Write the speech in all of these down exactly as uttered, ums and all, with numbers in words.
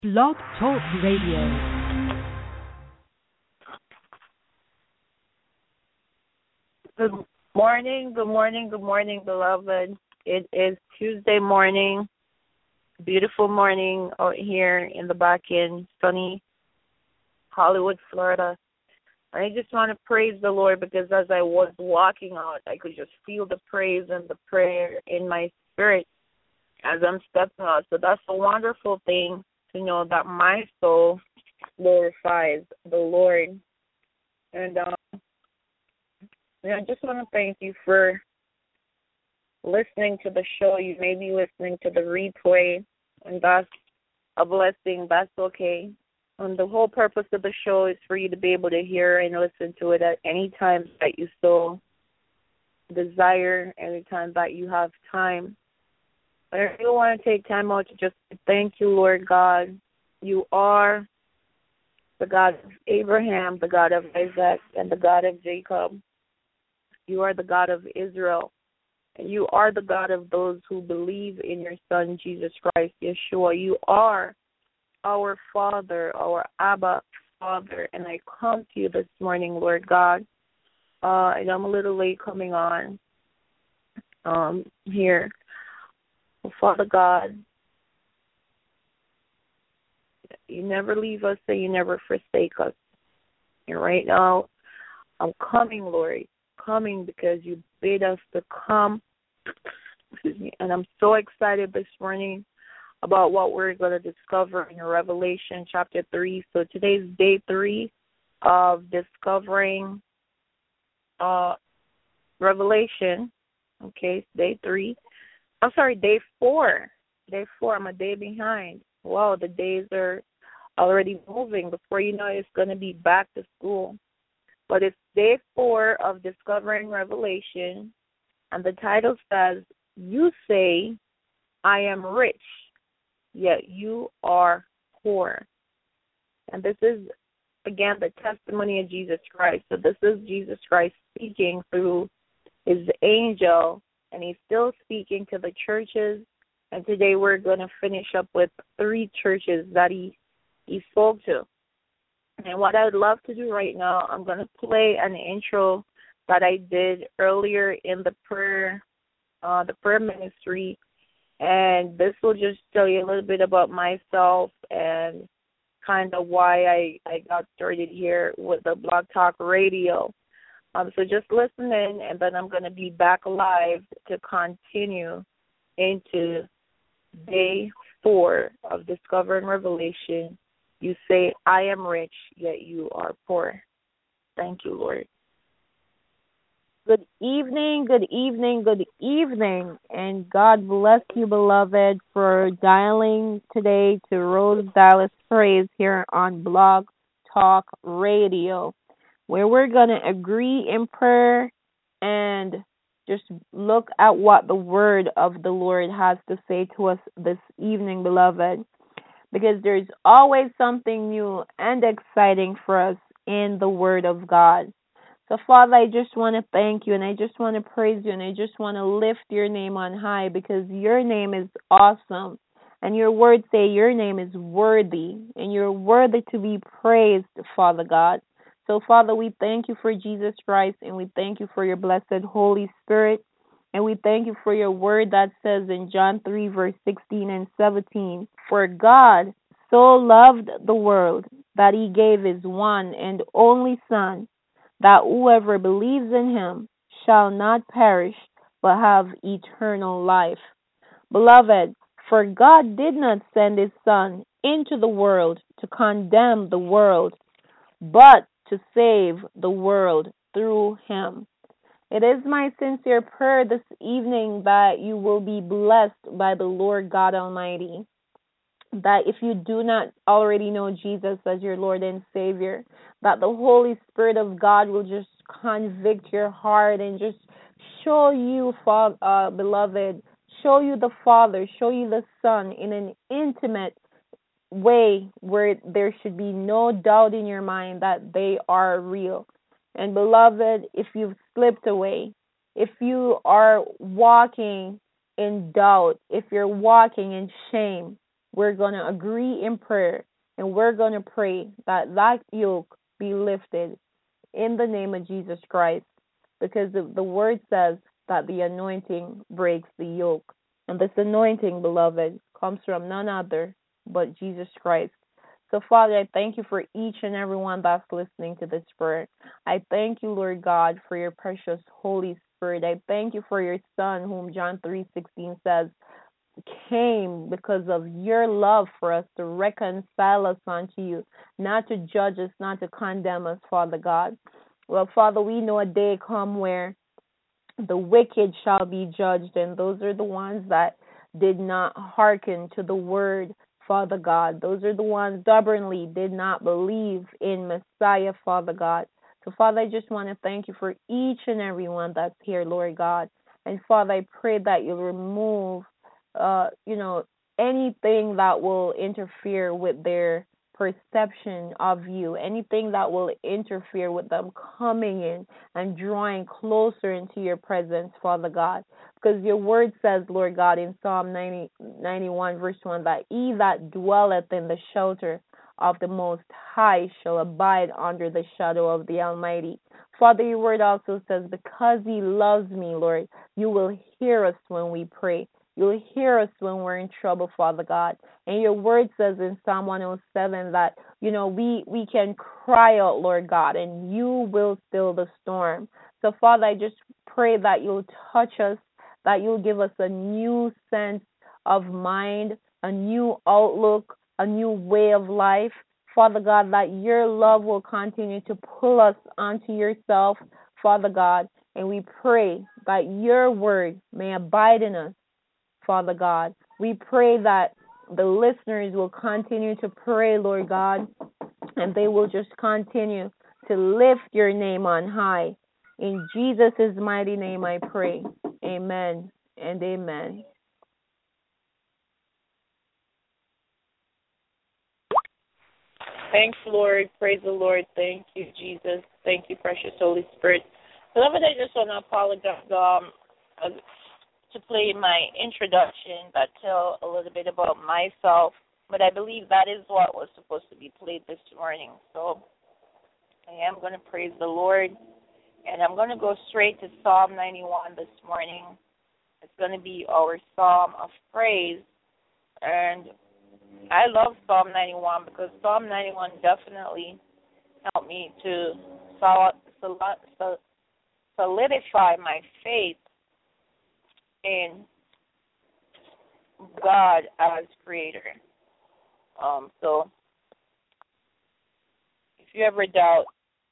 Blog Talk Radio. Good morning, good morning, good morning, beloved. It is Tuesday morning, beautiful morning out here in the back in sunny Hollywood, Florida. I just want to praise the Lord because as I was walking out, I could just feel the praise and the prayer in my spirit as I'm stepping out. So that's a wonderful thing to know that my soul glorifies the Lord. And um, yeah, I just want to thank you for listening to the show. You may be listening to the replay, and that's a blessing. That's okay. And the whole purpose of the show is for you to be able to hear and listen to it at any time that you so desire, any time that you have time. But I really want to take time out to just thank you, Lord God. You are the God of Abraham, the God of Isaac, and the God of Jacob. You are the God of Israel. And you are the God of those who believe in your Son, Jesus Christ, Yeshua. You are our Father, our Abba Father. And I come to you this morning, Lord God. Uh, and I'm a little late coming on um, here. Well, Father God, you never leave us and you never forsake us. And right now, I'm coming, Lord, coming because you bid us to come. Excuse me. And I'm so excited this morning about what we're going to discover in Revelation chapter three. So today's day three of discovering uh, Revelation. Okay, day three. I'm sorry, day four. Day four. I'm a day behind. Wow, the days are already moving. Before you know it, it's going to be back to school. But it's day four of Discovering Revelation, and the title says, "You say, I am rich, yet you are poor." And this is, again, the testimony of Jesus Christ. So this is Jesus Christ speaking through his angel, and he's still speaking to the churches. And today we're going to finish up with three churches that he, he spoke to. And what I would love to do right now, I'm going to play an intro that I did earlier in the prayer, uh, the prayer ministry. And this will just tell you a little bit about myself and kind of why I, I got started here with the Blog Talk Radio. Um, so just listen in, and then I'm going to be back live to continue into day four of Discovering Revelation. You say, I am rich, yet you are poor. Thank you, Lord. Good evening, good evening, good evening, and God bless you, beloved, for dialing today to Rose Dallas Praise here on Blog Talk Radio, where we're going to agree in prayer and just look at what the word of the Lord has to say to us this evening, beloved, because there's always something new and exciting for us in the word of God. So, Father, I just want to thank you, and I just want to praise you, and I just want to lift your name on high because your name is awesome, and your words say your name is worthy, and you're worthy to be praised, Father God. So, Father, we thank you for Jesus Christ, and we thank you for your blessed Holy Spirit, and we thank you for your word that says in John three, verse sixteen and seventeen, "For God so loved the world that he gave his one and only Son, that whoever believes in him shall not perish, but have eternal life." Beloved, for God did not send his Son into the world to condemn the world, but to save the world through him. It is my sincere prayer this evening that you will be blessed by the Lord God Almighty, that if you do not already know Jesus as your Lord and Savior, that the Holy Spirit of God will just convict your heart and just show you, uh, beloved, show you the Father, show you the Son in an intimate way where there should be no doubt in your mind that they are real. And beloved, if you've slipped away, if you are walking in doubt, if you're walking in shame, we're going to agree in prayer, and we're going to pray that that yoke be lifted in the name of Jesus Christ, because the, the word says that the anointing breaks the yoke. And this anointing, beloved, comes from none other but Jesus Christ. So, Father, I thank you for each and every one that's listening to this prayer. I thank you, Lord God, for your precious Holy Spirit. I thank you for your Son, whom John three sixteen says came because of your love for us to reconcile us unto you, not to judge us, not to condemn us, Father God. Well, Father, we know a day come where the wicked shall be judged, and those are the ones that did not hearken to the word, Father God. Those are the ones stubbornly did not believe in Messiah, Father God. So, Father, I just want to thank you for each and every one that's here, Lord God. And, Father, I pray that you'll remove, uh, you know, anything that will interfere with their perception of you, anything that will interfere with them coming in and drawing closer into your presence, Father God. Because your word says, Lord God, in Psalm ninety, ninety-one, verse one, that he that dwelleth in the shelter of the Most High shall abide under the shadow of the Almighty. Father, your word also says, because he loves me, Lord, you will hear us when we pray. You'll hear us when we're in trouble, Father God. And your word says in Psalm one oh seven that, you know, we, we can cry out, Lord God, and you will still the storm. So, Father, I just pray that you'll touch us, that you'll give us a new sense of mind, a new outlook, a new way of life. Father God, that your love will continue to pull us onto yourself, Father God. And we pray that your word may abide in us, Father God. We pray that the listeners will continue to pray, Lord God, and they will just continue to lift your name on high. In Jesus' mighty name I pray. Amen and amen. Thanks, Lord. Praise the Lord. Thank you, Jesus. Thank you, precious Holy Spirit. Beloved, I just want to apologize um, uh, to play my introduction that tell a little bit about myself, but I believe that is what was supposed to be played this morning. So I am going to praise the Lord, and I'm going to go straight to Psalm ninety-one this morning. It's going to be our psalm of praise, and I love Psalm ninety-one because Psalm ninety-one definitely helped me to solidify my faith in God as creator. Um, so if you ever doubt,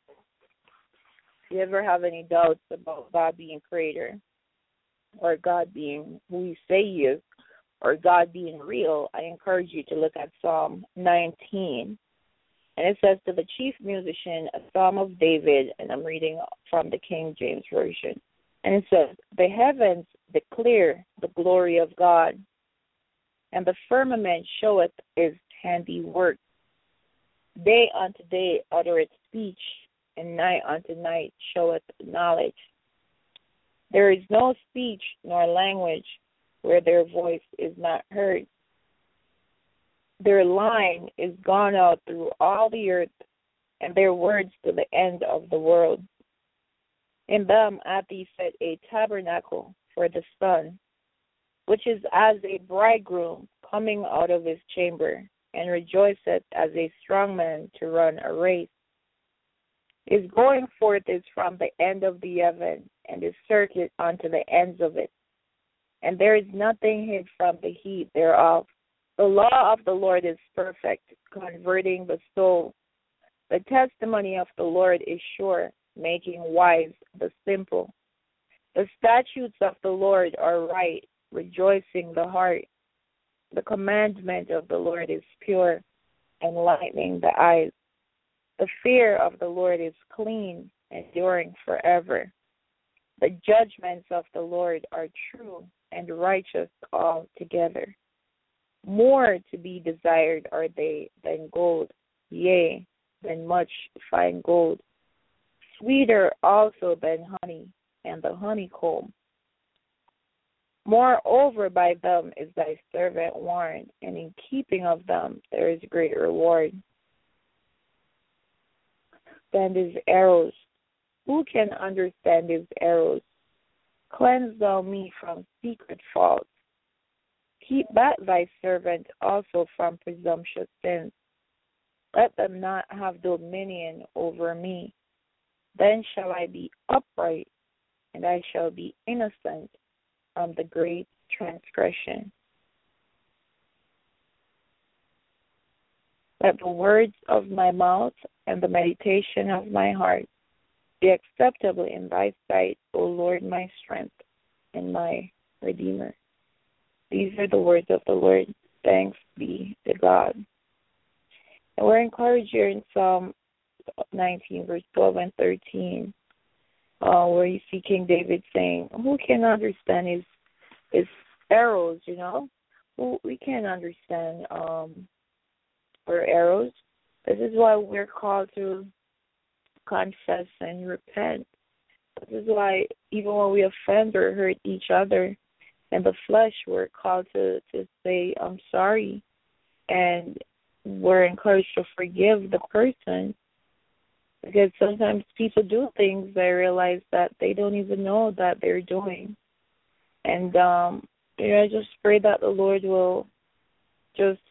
if you ever have any doubts about God being creator, or God being who you say he is, or God being real, I encourage you to look at Psalm nineteen. And it says, to the chief musician, a psalm of David, and I'm reading from the King James Version. And it says, the heavens declare the glory of God, and the firmament showeth his handiwork. Day unto day uttereth speech, and night unto night showeth knowledge. There is no speech nor language where their voice is not heard. Their line is gone out through all the earth, and their words to the end of the world. In them hath he set a tabernacle for the sun, which is as a bridegroom coming out of his chamber, and rejoiceth as a strong man to run a race. His going forth is from the end of the heaven, and his circuit unto the ends of it. And there is nothing hid from the heat thereof. The law of the Lord is perfect, converting the soul. The testimony of the Lord is sure, making wise the simple. The statutes of the Lord are right, rejoicing the heart. The commandment of the Lord is pure, enlightening the eyes. The fear of the Lord is clean, enduring forever. The judgments of the Lord are true and righteous altogether. More to be desired are they than gold, yea, than much fine gold. Sweeter also than honey and the honeycomb. Moreover, by them is thy servant warned, and in keeping of them there is great reward. Then his arrows. Who can understand his arrows? Cleanse thou me from secret faults. Keep back thy servant also from presumptuous sins. Let them not have dominion over me. Then shall I be upright, and I shall be innocent from the great transgression. Let the words of my mouth and the meditation of my heart be acceptable in thy sight, O Lord, my strength and my Redeemer. These are the words of the Lord. Thanks be to God. And we're encouraged here in Psalm nineteen, verse twelve and thirteen, uh, where you see King David saying, who can understand his, his arrows, you know? Who, we can't understand um, our arrows. This is why we're called to confess and repent. This is why even when we offend or hurt each other in the flesh, we're called to, to say, I'm sorry. And we're encouraged to forgive the person, because sometimes people do things they realize that they don't even know that they're doing. And, um, you know, I just pray that the Lord will just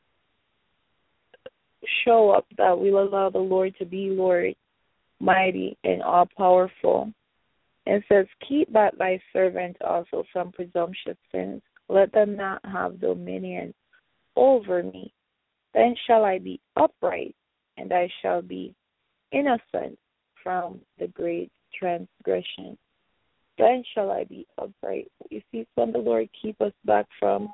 show up, that we'll allow the Lord to be Lord, mighty and all-powerful. And it says, keep back thy servant also from presumptuous sins. Let them not have dominion over me. Then shall I be upright, and I shall be innocent from the great transgression. Then shall I be upright. You see, when the Lord keep us back from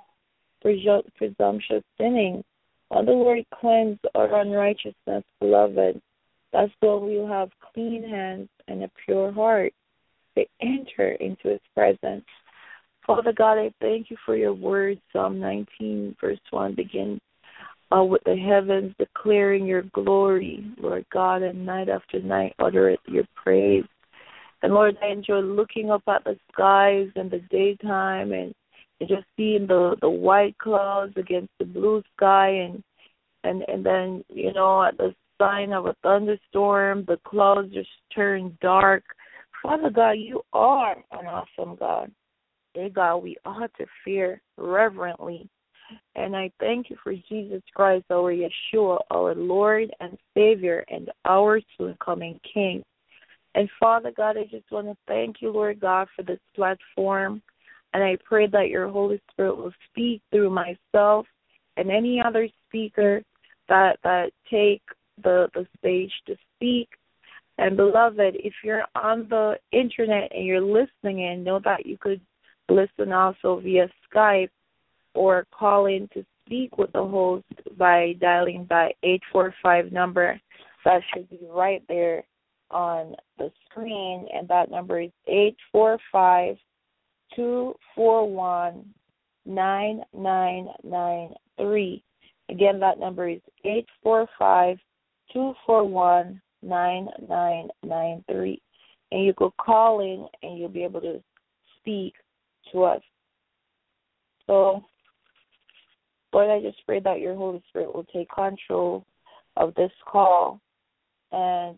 presumptuous sinning, when the Lord cleanse our unrighteousness, beloved, that's when we'll have clean hands and a pure heart to enter into his presence. Father God, I thank you for your word. Psalm nineteen, verse one begins uh, with the heavens declaring your glory, Lord God, and night after night utter your praise. And Lord, I enjoy looking up at the skies in the daytime and, and just seeing the, the white clouds against the blue sky, and, and, and then, you know, at the sign of a thunderstorm, the clouds just turn dark. Father God, you are an awesome God. Dear God, we ought to fear reverently. And I thank you for Jesus Christ, our Yeshua, our Lord and Savior, and our soon-coming King. And Father God, I just want to thank you, Lord God, for this platform. And I pray that your Holy Spirit will speak through myself and any other speaker that that take the, the stage to speak. And beloved, if you're on the internet and you're listening in, know that you could listen also via Skype or call in to speak with the host by dialing the eight four five number that should be right there on the screen, and that number is eight four five, two four one, nine nine nine three. Again, that number is eight four five, two four one, nine nine nine three. And you could call in and you'll be able to speak to us. So, Lord, I just pray that your Holy Spirit will take control of this call and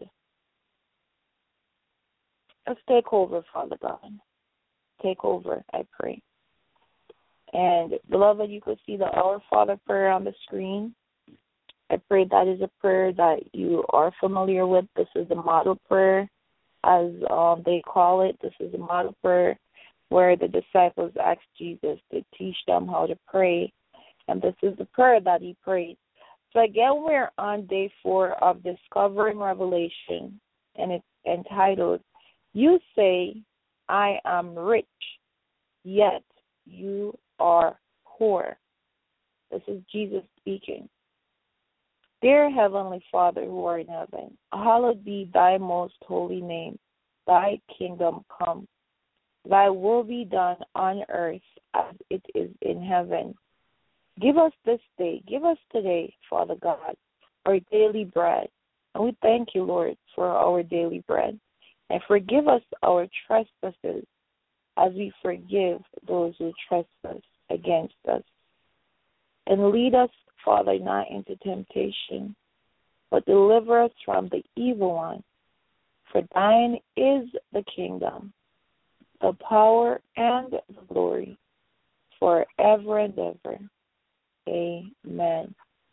just take over, Father God. Take over, I pray. And, beloved, you could see the Our Father prayer on the screen. I pray that is a prayer that you are familiar with. This is the model prayer, as um, they call it. This is a model prayer where the disciples asked Jesus to teach them how to pray. And this is the prayer that he prayed. So again, we're on day four of Discovering Revelation, and it's entitled, You Say, I Am Rich, Yet You Are Poor. This is Jesus speaking. Dear Heavenly Father who art in heaven, hallowed be thy most holy name. Thy kingdom come. Thy will be done on earth as it is in heaven. Give us this day, give us today, Father God, our daily bread. And we thank you, Lord, for our daily bread. And forgive us our trespasses, as we forgive those who trespass against us. And lead us, Father, not into temptation, but deliver us from the evil one. For thine is the kingdom, the power, and the glory, forever and ever. Amen.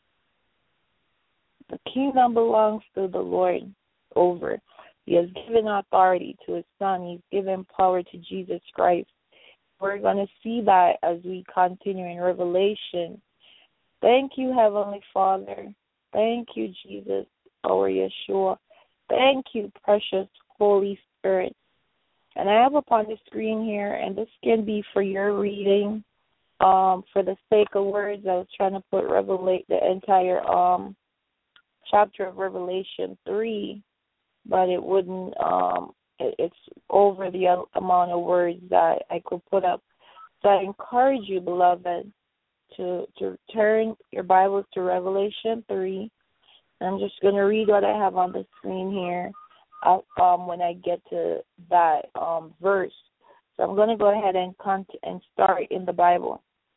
The kingdom belongs to the Lord over. He has given authority to his Son. He's given power to Jesus Christ. We're going to see that as we continue in Revelation. Thank you, Heavenly Father. Thank you, Jesus, our Yeshua. Thank you, precious Holy Spirit. And I have up on the screen here, and this can be for your reading. Um, for the sake of words, I was trying to put Revelate the entire um chapter of Revelation three, but it wouldn't. Um, it, it's over the amount of words that I could put up. So I encourage you, beloved, to to turn your Bibles to Revelation three. I'm just going to read what I have on the screen here uh, um, when I get to that um, verse. So I'm going to go ahead and con- and start in the Bible.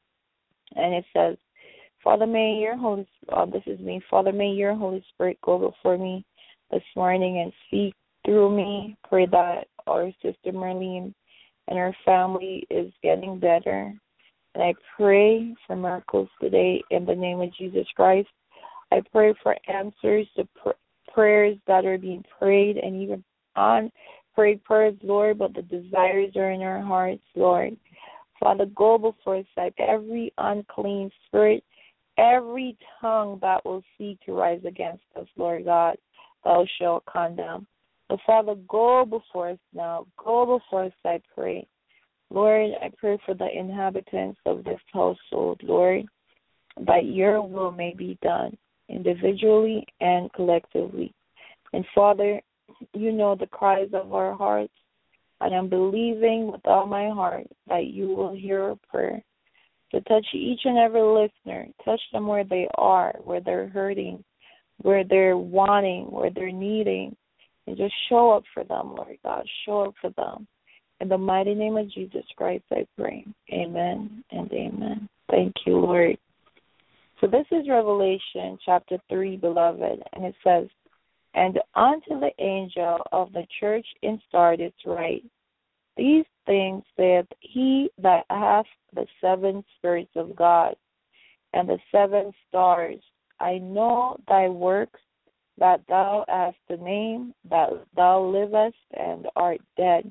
And it says, Father, may your Holy uh, this is me. Father, may your Holy Spirit go before me this morning and speak through me. Pray that our sister Marlene and her family is getting better. And I pray for miracles today in the name of Jesus Christ. I pray for answers to pr- prayers that are being prayed and even on prayed prayers, Lord, but the desires are in our hearts, Lord. Father, go before us, like every unclean spirit, every tongue that will seek to rise against us, Lord God, thou shalt condemn. So, Father, go before us now. Go before us, I pray. Lord, I pray for the inhabitants of this household, Lord, that your will may be done, individually and collectively. And Father, you know the cries of our hearts, and I'm believing with all my heart that you will hear our prayer. So touch each and every listener. Touch them where they are, where they're hurting, where they're wanting, where they're needing, and just show up for them, Lord God. Show up for them. In the mighty name of Jesus Christ, I pray. Amen and amen. Thank you, Lord. So this is Revelation chapter three, beloved, and it says, And unto the angel of the church in Sardis write, These things saith he that hath the seven spirits of God, and the seven stars. I know thy works, that thou hast the name, that thou livest and art dead.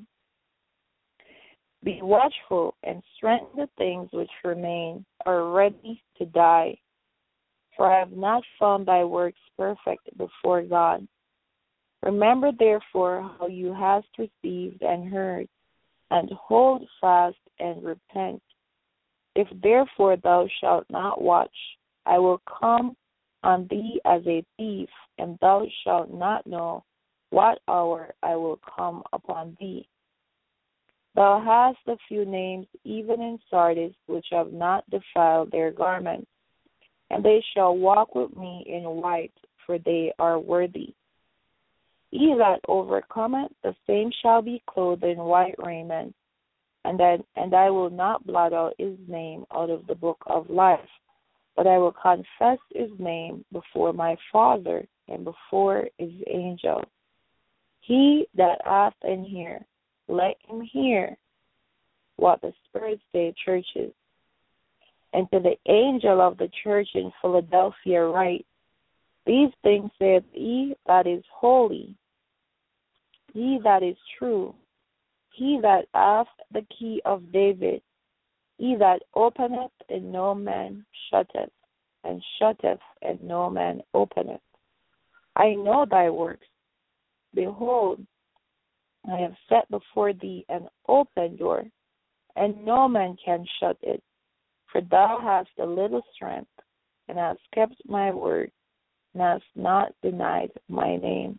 Be watchful and strengthen the things which remain, are ready to die. For I have not found thy works perfect before God. Remember therefore how you hast received and heard, and hold fast and repent. If therefore thou shalt not watch, I will come on thee as a thief, and thou shalt not know what hour I will come upon thee. Thou hast a few names even in Sardis, which have not defiled their garments, and they shall walk with me in white, for they are worthy. He that overcometh, the same shall be clothed in white raiment, and then, and I will not blot out his name out of the book of life, but I will confess his name before my Father and before his angels. He that hath an ear, let him hear what the Spirit saith churches. And to the angel of the church in Philadelphia write, These things saith he that is holy, he that is true, he that hath the key of David, he that openeth and no man shutteth, and shutteth and no man openeth. I know thy works. Behold, I have set before thee an open door, and no man can shut it. For thou hast a little strength, and hast kept my word, and hast not denied my name.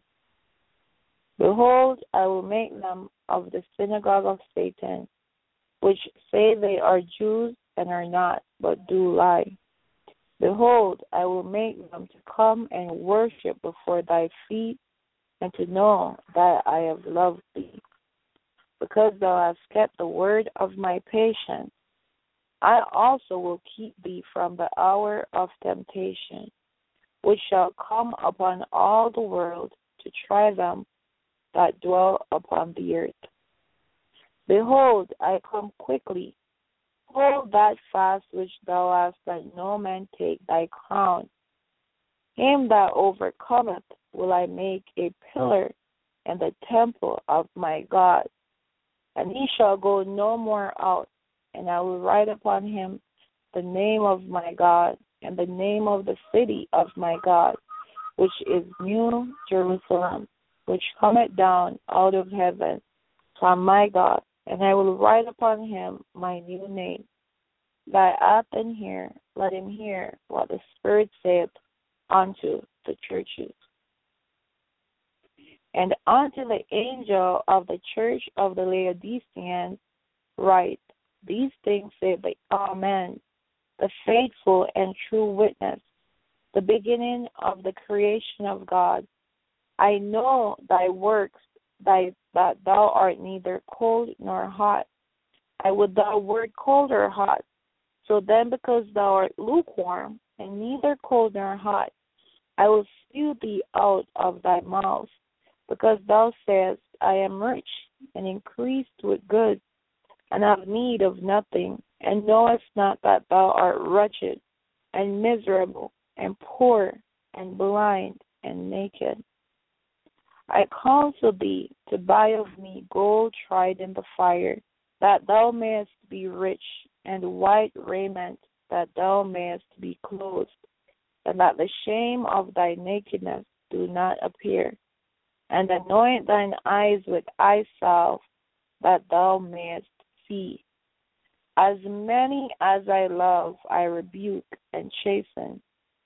Behold, I will make them of the synagogue of Satan, which say they are Jews and are not, but do lie. Behold, I will make them to come and worship before thy feet, and to know that I have loved thee. because thou hast kept the word of my patience. I also will keep thee from the hour of temptation, which shall come upon all the world to try them that dwell upon the earth. Behold, I come quickly. Hold that fast which thou hast, that no man take thy crown. Him that overcometh will I make a pillar in the temple of my God, and he shall go no more out. And I will write upon him the name of my God, and the name of the city of my God, which is New Jerusalem, which cometh down out of heaven from my God. And I will write upon him my new name. That hath an ear, let him hear what the Spirit saith unto the churches. And unto the angel of the church of the Laodiceans write, these things saith the Amen, the faithful and true witness, the beginning of the creation of God. I know thy works, thy, that thou art neither cold nor hot. I would thou wert cold or hot. So then, because thou art lukewarm, and neither cold nor hot, I will spew thee out of thy mouth, because thou sayest, I am rich, and increased with goods, and have need of nothing, and knowest not that thou art wretched, and miserable, and poor, and blind, and naked. I counsel thee to buy of me gold tried in the fire, that thou mayest be rich, and white raiment, that thou mayest be clothed, and that the shame of thy nakedness do not appear. And anoint thine eyes with eye salve, that thou mayest see. As many as I love, I rebuke and chasten.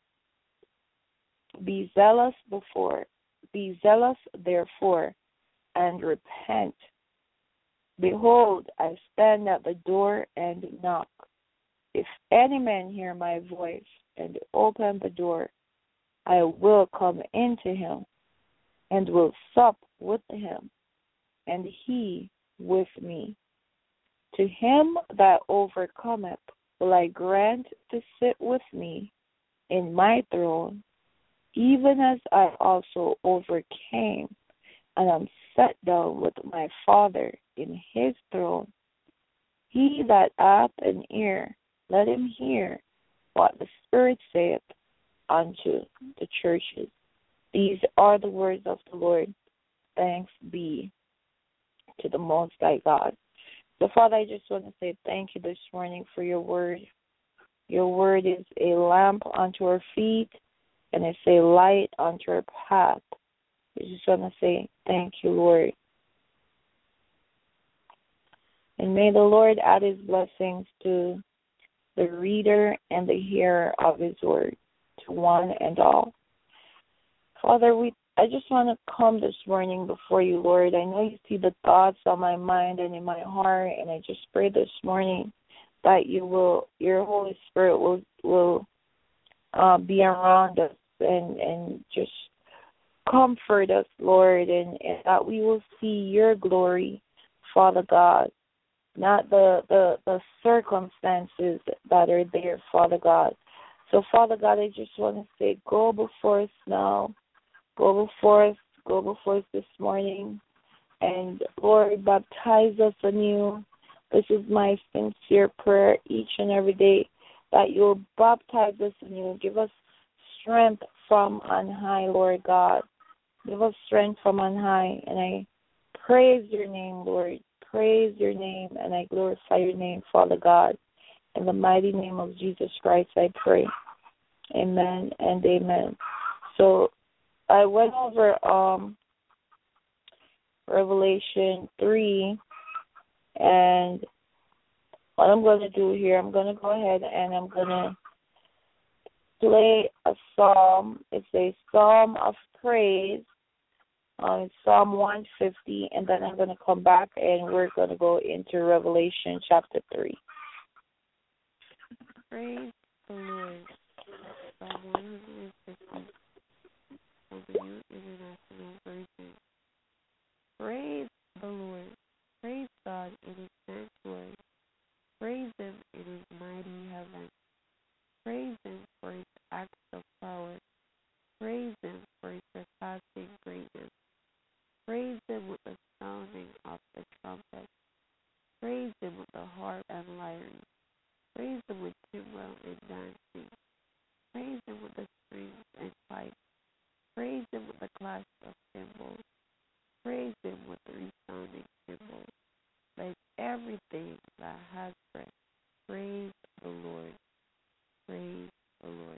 Be zealous before, be zealous therefore, and repent. Behold, I stand at the door and knock. If any man hear my voice and open the door, I will come into him, and will sup with him, and he with me. To him that overcometh will I grant to sit with me in my throne, even as I also overcame, and am set down with my Father in his throne. He that hath an ear, let him hear what the Spirit saith unto the churches. These are the words of the Lord. Thanks be to the Most High God. So, Father, I just want to say thank you this morning for your word. Your word is a lamp unto our feet, and it's a light unto our path. I just want to say thank you, Lord. And may the Lord add his blessings to the reader and the hearer of his word, to one and all. Father, we I just want to come this morning before you, Lord. I know you see the thoughts on my mind and in my heart, and I just pray this morning that you will, your Holy Spirit will will uh, be around us and, and just comfort us, Lord, and, and that we will see your glory, Father God, not the, the, the circumstances that are there, Father God. So, Father God, I just want to say, go before us now. Go before us, go before us this morning, and Lord, baptize us anew. This is my sincere prayer each and every day, that you'll baptize us anew. Give us strength from on high, Lord God. Give us strength from on high, and I praise your name, Lord. Praise your name, and I glorify your name, Father God. In the mighty name of Jesus Christ, I pray. Amen and amen. So, I went over um, Revelation three, and what I'm going to do here, I'm going to go ahead and I'm going to play a psalm. It's a psalm of praise. Uh, it's Psalm one fifty, and then I'm going to come back and we're going to go into Revelation chapter three. Praise the Lord. Psalm one fifty. For the New International Version. Praise the Lord. Praise clash of cymbals. Praise him with the resounding cymbals. Let everything that has breath praise the Lord. Praise the Lord.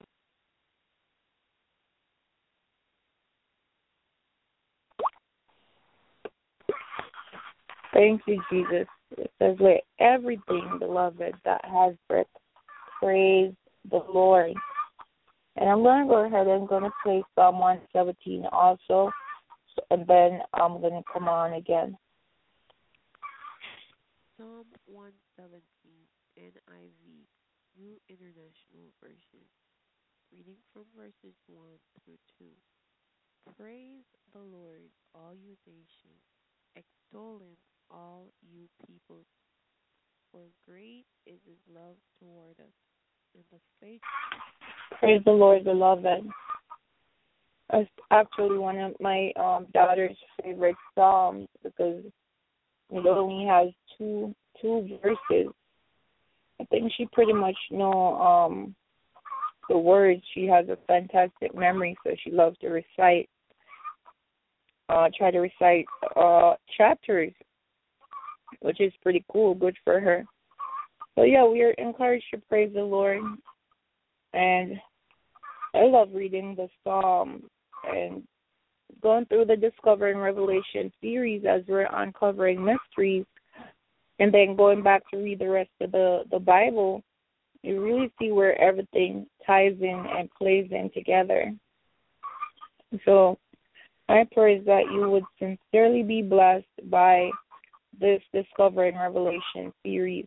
Thank you, Jesus. It says, let everything, beloved, that has breath praise the Lord. And I'm going to go ahead and I'm going to play Psalm one seventeen also, and then I'm going to come on again. Psalm one seventeen, N I V, New International Version. Reading from verses one through two. Praise the Lord, all you nations. Extol him, all you peoples. For great is his love toward us, and the faith. Praise the Lord, beloved. It's actually one of my um, daughter's favorite psalms because it only has two two verses. I think she pretty much know um, the words. She has a fantastic memory, so she loves to recite. Uh, try to recite uh, chapters, which is pretty cool, good for her. So yeah, we are encouraged to praise the Lord, and I love reading the Psalm and going through the Discovering Revelation series as we're uncovering mysteries, and then going back to read the rest of the, the Bible. You really see where everything ties in and plays in together. So I pray that you would sincerely be blessed by this Discovering Revelation series.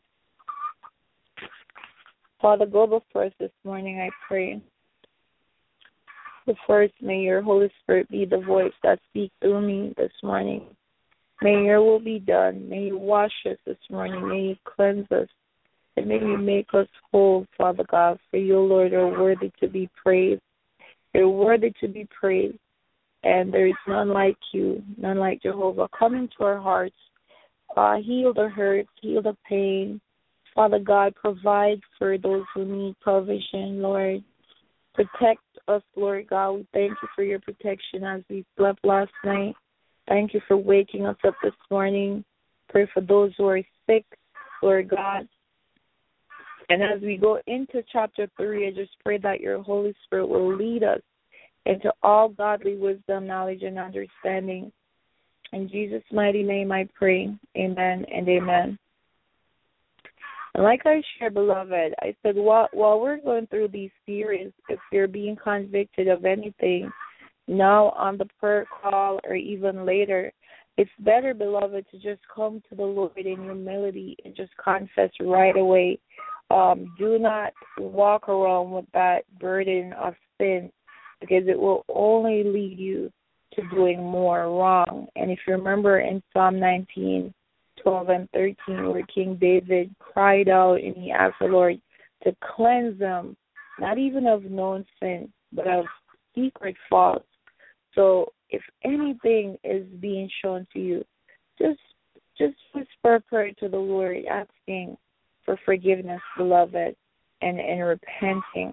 Father, go before us this morning, I pray. But first, may your Holy Spirit be the voice that speaks through me this morning. May your will be done. May you wash us this morning. May you cleanse us. And may you make us whole, Father God. For you, Lord, are worthy to be praised. You're worthy to be praised. And there is none like you, none like Jehovah. Come into our hearts. Uh, heal the hurts, heal the pain. Father God, provide for those who need provision, Lord. Protect us, Lord God. We thank you for your protection as we slept last night. Thank you for waking us up this morning. Pray for those who are sick, Lord God. And as we go into chapter three, I just pray that your Holy Spirit will lead us into all godly wisdom, knowledge, and understanding. In Jesus' mighty name I pray. Amen and amen. And like I shared, beloved, I said while, while we're going through these series, if you're being convicted of anything, now on the prayer call or even later, it's better, beloved, to just come to the Lord in humility and just confess right away. Um, do not walk around with that burden of sin, because it will only lead you to doing more wrong. And if you remember in Psalm nineteen, twelve and thirteen, where King David cried out and he asked the Lord to cleanse them, not even of known sin, but of secret faults. So if anything is being shown to you, just just whisper a prayer to the Lord, asking for forgiveness, beloved, and, and repenting.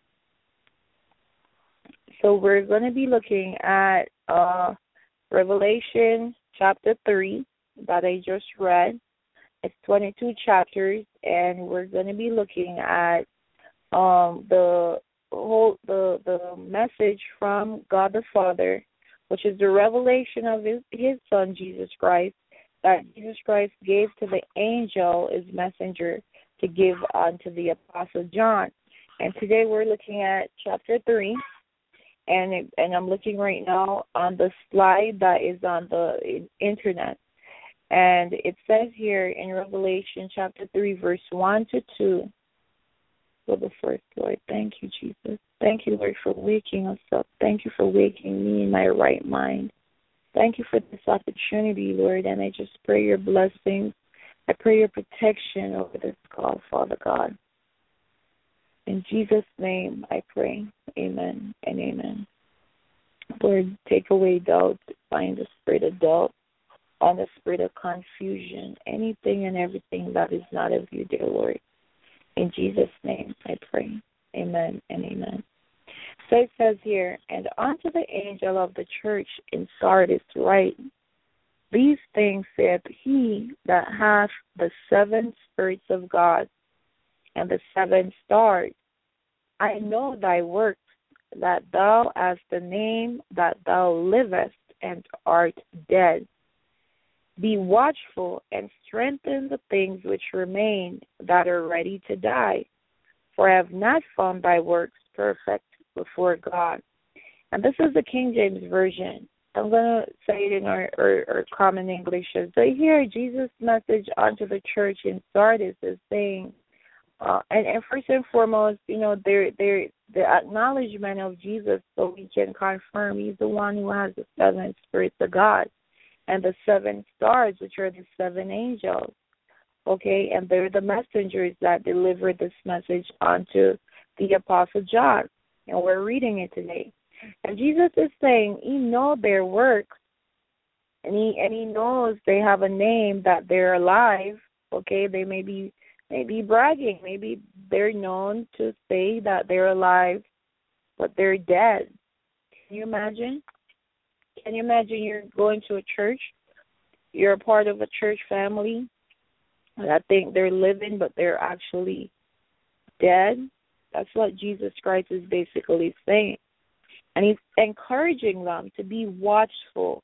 So we're going to be looking at uh, Revelation chapter three that I just read. It's twenty-two chapters, and we're going to be looking at um, the whole the the message from God the Father, which is the revelation of His, his Son Jesus Christ, that Jesus Christ gave to the angel, his messenger, to give unto the Apostle John. And today we're looking at chapter three. And it, and I'm looking right now on the slide that is on the internet. And it says here in Revelation chapter three, verse one to two. Go the first, Lord. Thank you, Jesus. Thank you, Lord, for waking us up. Thank you for waking me in my right mind. Thank you for this opportunity, Lord. And I just pray your blessings. I pray your protection over this call, Father God. In Jesus' name I pray. Amen and amen. Lord, take away doubt, bind the spirit of doubt, and the spirit of confusion, anything and everything that is not of you, dear Lord. In Jesus' name I pray. Amen and amen. So it says here, and unto the angel of the church in Sardis write, these things saith he that hath the seven spirits of God and the seven stars. I know thy works, that thou hast the name that thou livest and art dead. Be watchful and strengthen the things which remain that are ready to die, for I have not found thy works perfect before God. And this is the King James Version. I'm going to say it in our, our, our common English. So here, Jesus' message unto the church in Sardis is saying, uh, and, and first and foremost, you know, they're, they're, the acknowledgement of Jesus, so we can confirm he's the one who has the seven spirits of God and the seven stars, which are the seven angels. Okay, and they're the messengers that delivered this message onto the Apostle John. And we're reading it today. And Jesus is saying he knows their works, and he and he knows they have a name, that they're alive. Okay, they may be maybe bragging, maybe they're known to say that they're alive, but they're dead. Can you imagine? Can you imagine you're going to a church, you're a part of a church family, and I think they're living, but they're actually dead? That's what Jesus Christ is basically saying. And he's encouraging them to be watchful.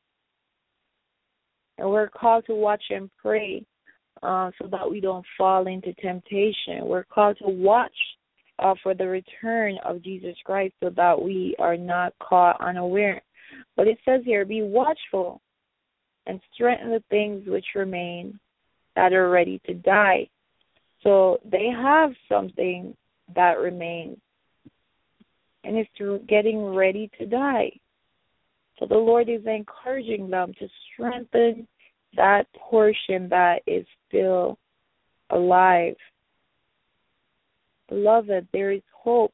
And we're called to watch and pray uh, so that we don't fall into temptation. We're called to watch uh, for the return of Jesus Christ so that we are not caught unaware. But it says here, be watchful and strengthen the things which remain that are ready to die. So they have something that remains, and it's getting ready to die. So the Lord is encouraging them to strengthen that portion that is still alive. Beloved, there is hope.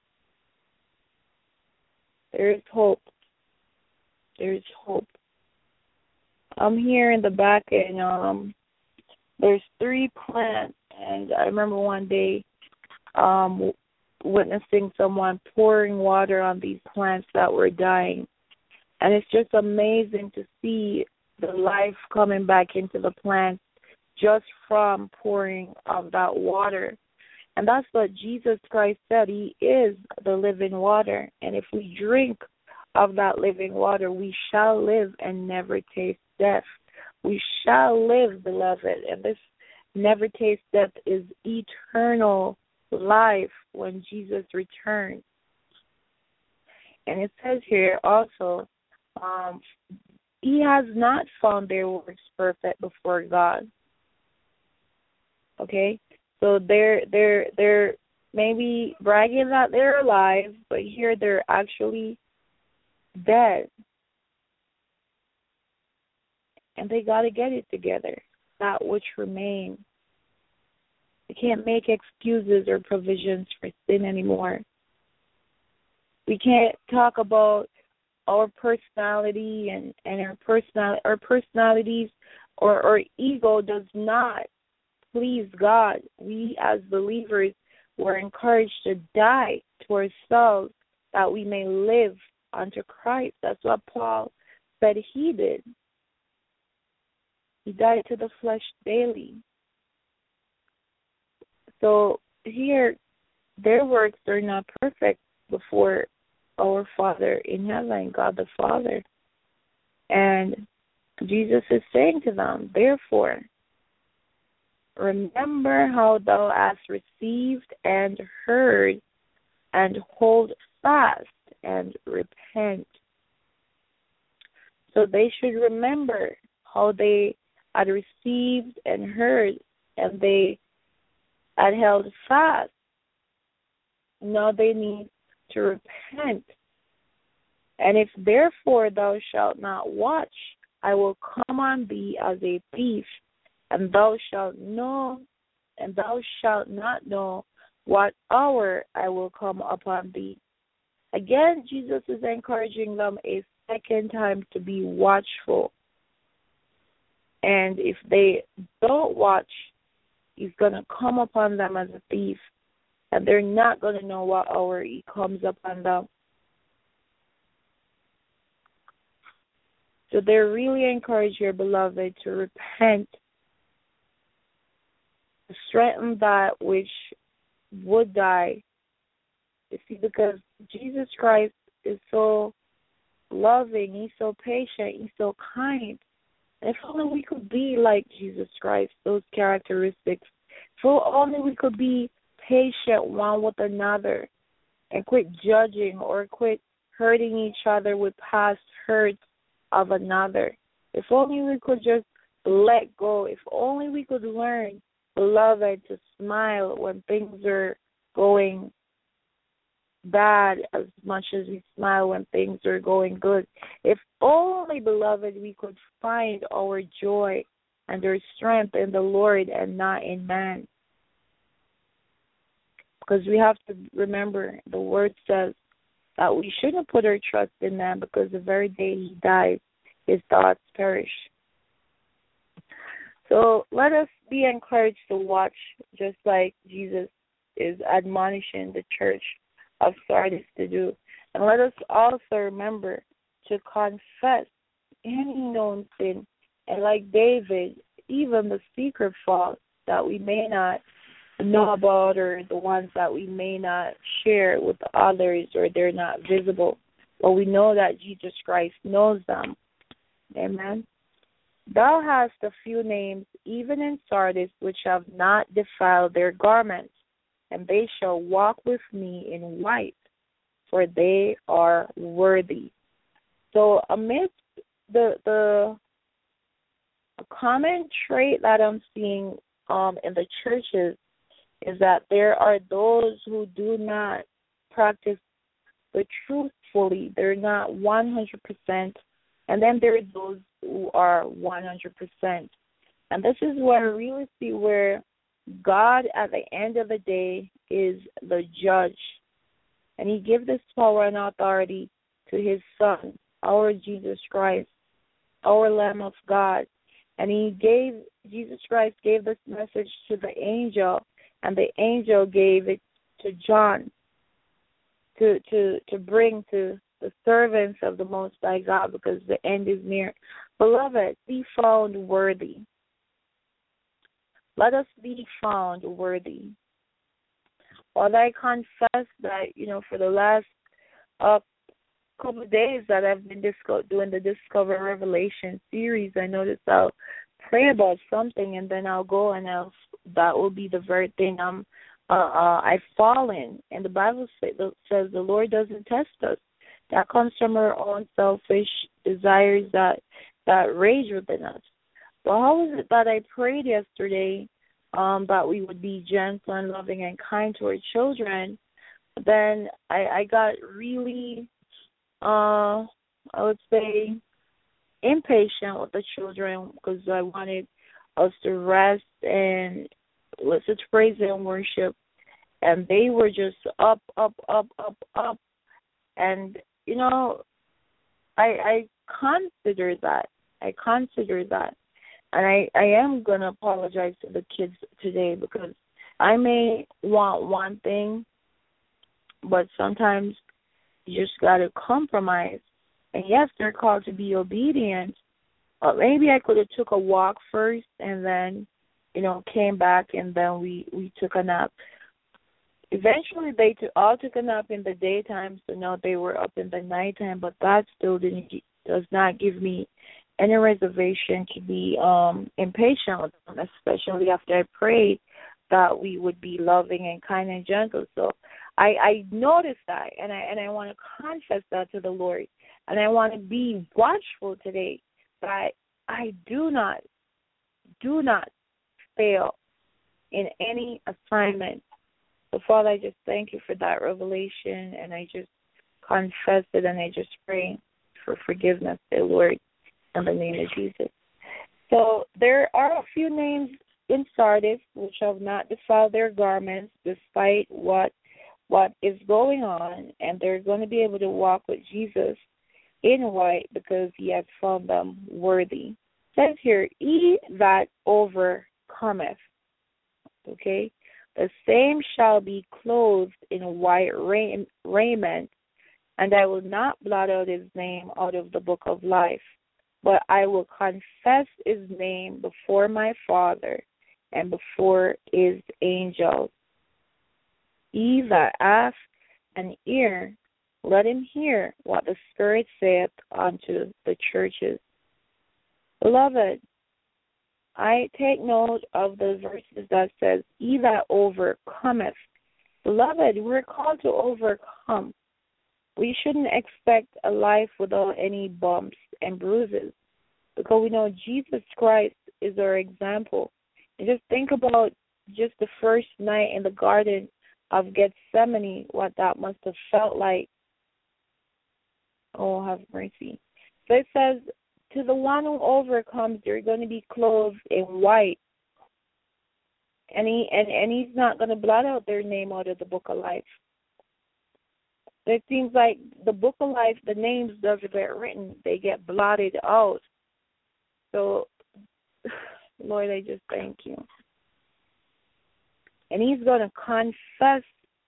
There is hope. There is hope. I'm here in the back, and um, there's three plants, and I remember one day um, witnessing someone pouring water on these plants that were dying. And it's just amazing to see the life coming back into the plants just from pouring of that water. And that's what Jesus Christ said. He is the living water. And if we drink of that living water, we shall live and never taste death. We shall live, beloved. And this never taste death is eternal life when Jesus returns. And it says here also, um, he has not found their works perfect before God. Okay? So they're they're they're maybe bragging that they're alive, but here they're actually dead. And they gotta get it together, that which remains. We can't make excuses or provisions for sin anymore. We can't talk about our personality and, and our personal our personalities or our ego does not please God. We as believers were encouraged to die to ourselves that we may live unto Christ. That's what Paul said he did. He died to the flesh daily. So here, their works are not perfect before our Father in heaven, God the Father. And Jesus is saying to them, therefore, remember how thou hast received and heard, and hold fast and repent. So they should remember how they had received and heard, and they had held fast. Now they need to repent. And if therefore thou shalt not watch, I will come on thee as a thief, and thou shalt know, and thou shalt not know what hour I will come upon thee. Again, Jesus is encouraging them a second time to be watchful. And if they don't watch, he's going to come upon them as a thief, and they're not going to know what hour he comes upon them. So they really encourage your beloved to repent, to strengthen that which would die. You see, because Jesus Christ is so loving, he's so patient, he's so kind. If only we could be like Jesus Christ, those characteristics. If only we could be patient one with another and quit judging or quit hurting each other with past hurts of another. If only we could just let go. If only we could learn, beloved, to smile when things are going bad as much as we smile when things are going good. If only, beloved, we could find our joy and our strength in the Lord and not in man. Because we have to remember the word says that we shouldn't put our trust in man, because the very day he dies, his thoughts perish. So let us be encouraged to watch, just like Jesus is admonishing the church of Sardis to do. And let us also remember to confess any known sin, and like David, even the secret faults that we may not know about, or the ones that we may not share with others, or they're not visible, but we know that Jesus Christ knows them. Amen. Thou hast a few names, even in Sardis, which have not defiled their garments, and they shall walk with me in white, for they are worthy. So amidst the the common trait that I'm seeing um, in the churches is that there are those who do not practice the truth fully. They're not one hundred percent. And then there are those who are one hundred percent. And this is where I really see where God, at the end of the day, is the judge. And he gives this power and authority to his Son, our Jesus Christ, our Lamb of God. And he gave, Jesus Christ gave this message to the angel, and the angel gave it to John to to, to bring to the servants of the Most High God, because the end is near. Beloved, be found worthy. Let us be found worthy. While I confess that, you know, for the last uh, couple of days that I've been disco- doing the Discover Revelation series, I noticed I'll pray about something, and then I'll go and I'll, that will be the very thing I'm, uh, uh, I've fallen. And the Bible say, says the Lord doesn't test us. That comes from our own selfish desires that that rage within us. But how is it that I prayed yesterday um, that we would be gentle and loving and kind to our children? Then I, I got really, uh, I would say, impatient with the children, because I wanted us to rest and listen to praise and worship. And they were just up, up, up, up, up. And, you know, I I consider that. I consider that. And I, I am going to apologize to the kids today, because I may want one thing, but sometimes you just got to compromise. And yes, they're called to be obedient. But maybe I could have took a walk first and then, you know, came back and then we, we took a nap. Eventually, they t- all took a nap in the daytime, so now they were up in the nighttime. But that still didn't does not give me any reservation to be um, impatient with them, especially after I prayed that we would be loving and kind and gentle. So I, I noticed that, and I and I want to confess that to the Lord, and I want to be watchful today that I do not, do not fail in any assignment. So, Father, I just thank you for that revelation, and I just confess it, and I just pray for forgiveness, dear Lord, in the name of Jesus. So there are a few names in Sardis which have not defiled their garments despite what what is going on, and they're going to be able to walk with Jesus in white because he has found them worthy. It says here, he that overcometh, okay? The same shall be clothed in white raiment, and I will not blot out his name out of the book of life, but I will confess his name before my Father and before his angels. He that hath an ear, let him hear what the Spirit saith unto the churches. Beloved, I take note of the verses that says, he that overcometh. Beloved, we're called to overcome. We shouldn't expect a life without any bumps and bruises, because we know Jesus Christ is our example. And just think about just the first night in the Garden of Gethsemane, what that must have felt like. Oh, have mercy. So it says, to the one who overcomes, they're going to be clothed in white. And, he, and, and he's not going to blot out their name out of the book of life. It seems like the book of life, the names doesn't get written. They get blotted out. So, Lord, I just thank you. And he's going to confess,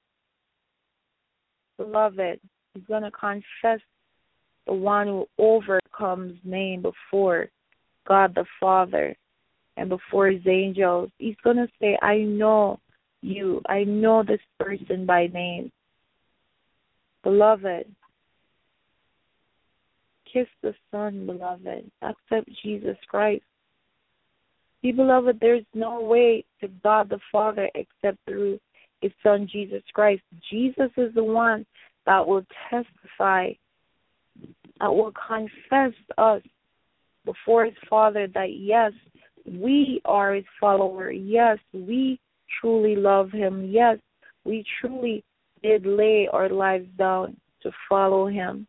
beloved, he's going to confess the one who overcomes name before God the Father and before his angels. He's going to say, I know you. I know this person by name. Beloved, kiss the Son, beloved. Accept Jesus Christ. See, beloved, there's no way to God the Father except through his Son, Jesus Christ. Jesus is the one that will testify, that will confess us before his Father that, yes, we are his follower. Yes, we truly love him. Yes, we truly did lay our lives down to follow him.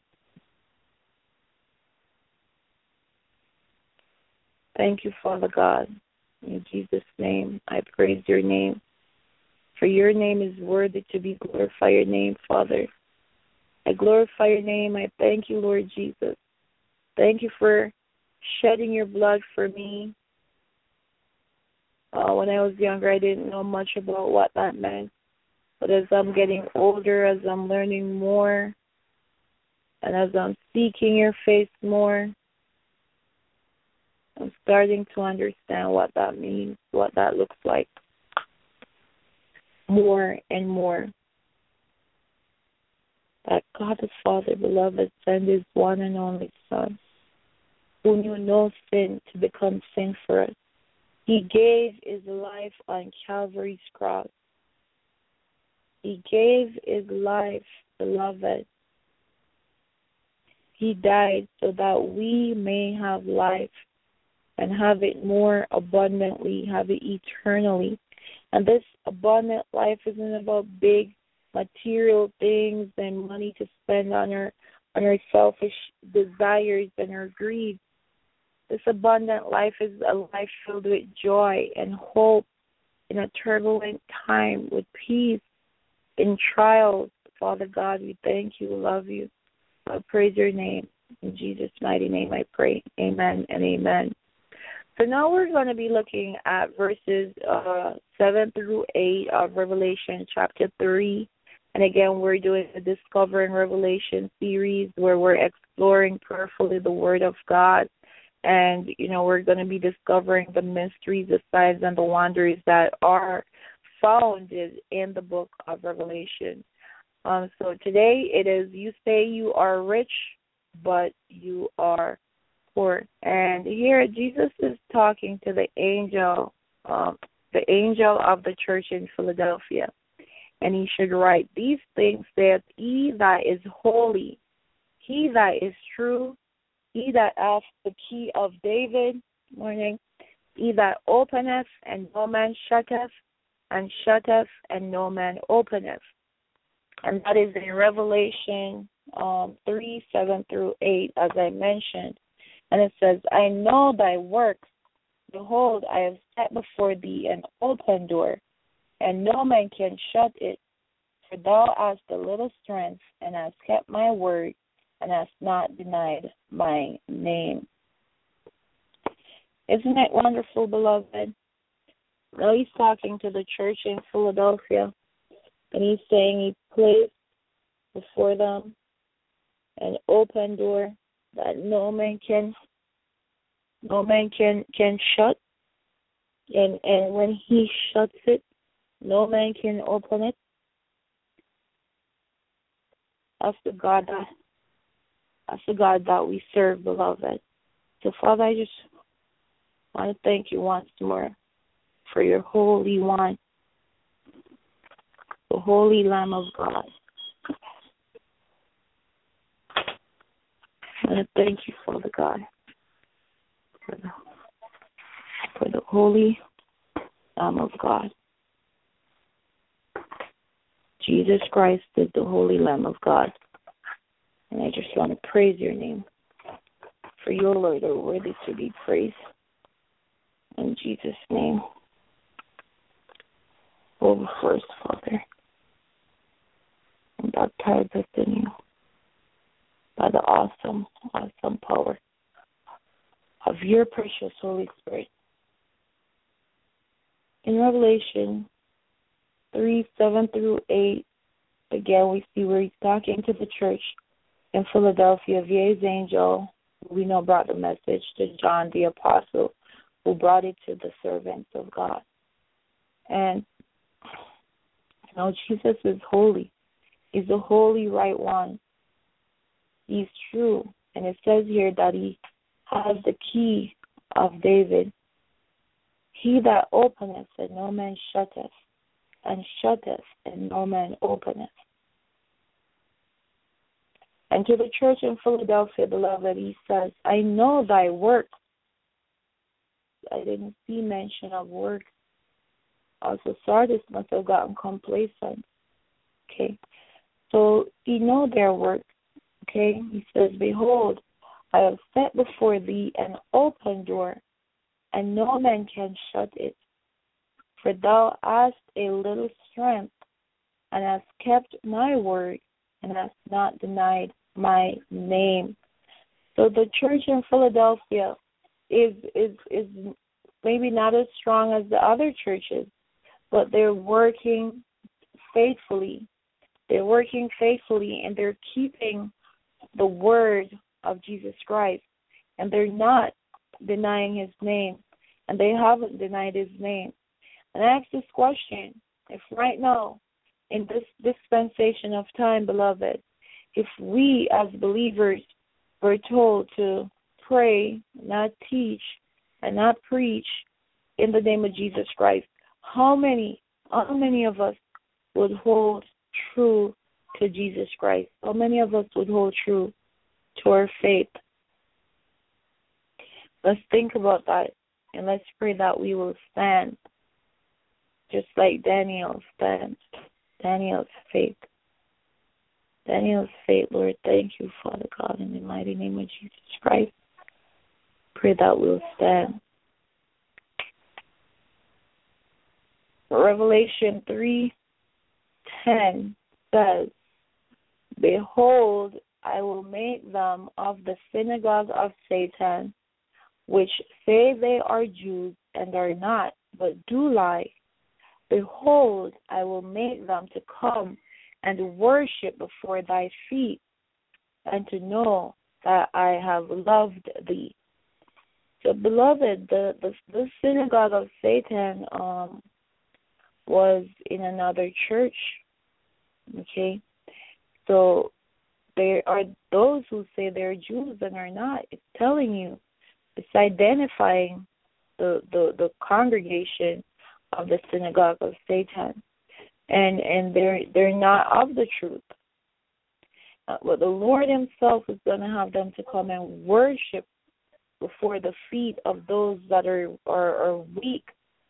Thank you, Father God. In Jesus' name, I praise your name. For your name is worthy to be glorified, your name, Father. I glorify your name. I thank you, Lord Jesus. Thank you for shedding your blood for me. Uh, when I was younger, I didn't know much about what that meant. But as I'm getting older, as I'm learning more, and as I'm seeking your face more, I'm starting to understand what that means, what that looks like, more and more. That God the Father, beloved, sent his one and only Son, who knew no sin, to become sin for us. He gave his life on Calvary's cross. He gave his life, beloved. He died so that we may have life and have it more abundantly, have it eternally. And this abundant life isn't about big material things and money to spend on our on our selfish desires and our greed. This abundant life is a life filled with joy and hope in a turbulent time, with peace in trials. Father God, we thank you, we love you. I praise your name. In Jesus' mighty name I pray. Amen and amen. So now we're going to be looking at verses uh, seven through eight of Revelation chapter three. And again, we're doing the Discovering Revelation series where we're exploring prayerfully the Word of God. And, you know, we're going to be discovering the mysteries, the signs, and the wonders that are found in the book of Revelation. Um, so today it is, you say you are rich, but you are poor. And here Jesus is talking to the angel, um, the angel of the church in Philadelphia. And he should write, these things saith he that is holy, he that is true, he that hath the key of David, morning, he that openeth and no man shutteth, and shutteth and no man openeth. And that is in Revelation um, three, seven through eight, as I mentioned. And it says, I know thy works. Behold, I have set before thee an open door, and no man can shut it. For thou hast a little strength, and hast kept my word, and hast not denied my name. Isn't it wonderful, beloved? Now he's talking to the church in Philadelphia, and he's saying he placed before them an open door that no man can No man can, can shut, and, and when he shuts it, no man can open it. That's the God that that's the God that we serve, beloved. So, Father, I just want to thank you once more for your Holy One, the Holy Lamb of God. I want to thank you, Father God, for the, for the Holy Lamb of God. Jesus Christ is the Holy Lamb of God. And I just want to praise your name. For your Lord are worthy to be praised. In Jesus' name. Over first, Father. And baptize us in you by the awesome, awesome power of your precious Holy Spirit. In Revelation three, seven through eight, again we see where he's talking to the church in Philadelphia via his angel, who we know brought the message to John the Apostle, who brought it to the servants of God. And you know, Jesus is holy. He's the holy right one. He's true. And it says here that he has the key of David. He that openeth, and no man shutteth, and shutteth, and no man openeth. And to the church in Philadelphia, beloved, he says, I know thy work. I didn't see mention of work. Also, Sardis must have gotten complacent. Okay. So he know their work. Okay. He says, behold, I have set before thee an open door, and no man can shut it. For thou hast a little strength, and hast kept my word, and hast not denied my name. So the church in Philadelphia is is is maybe not as strong as the other churches, but they're working faithfully. They're working faithfully, and they're keeping the word of Jesus Christ, and they're not denying his name, and they haven't denied his name. And I ask this question, if right now, in this dispensation of time, beloved, if we as believers were told to pray, not teach, and not preach in the name of Jesus Christ, how many, how many of us would hold true to Jesus Christ? How many of us would hold true to our faith? Let's think about that, and let's pray that we will stand just like Daniel stands. Daniel's faith. Daniel's faith, Lord, thank you, Father God, in the mighty name of Jesus Christ. Pray that we'll stand. Revelation three ten says, behold, I will make them of the synagogue of Satan, which say they are Jews and are not, but do lie. Behold, I will make them to come and worship before thy feet, and to know that I have loved thee. So, beloved, the, the, the synagogue of Satan um, was in another church, okay? So, there are those who say they're Jews and are not. It's telling you, it's identifying the, the, the congregation of the synagogue of Satan. And and they're they're not of the truth. Uh, but the Lord himself is going to have them to come and worship before the feet of those that are, are, are weak.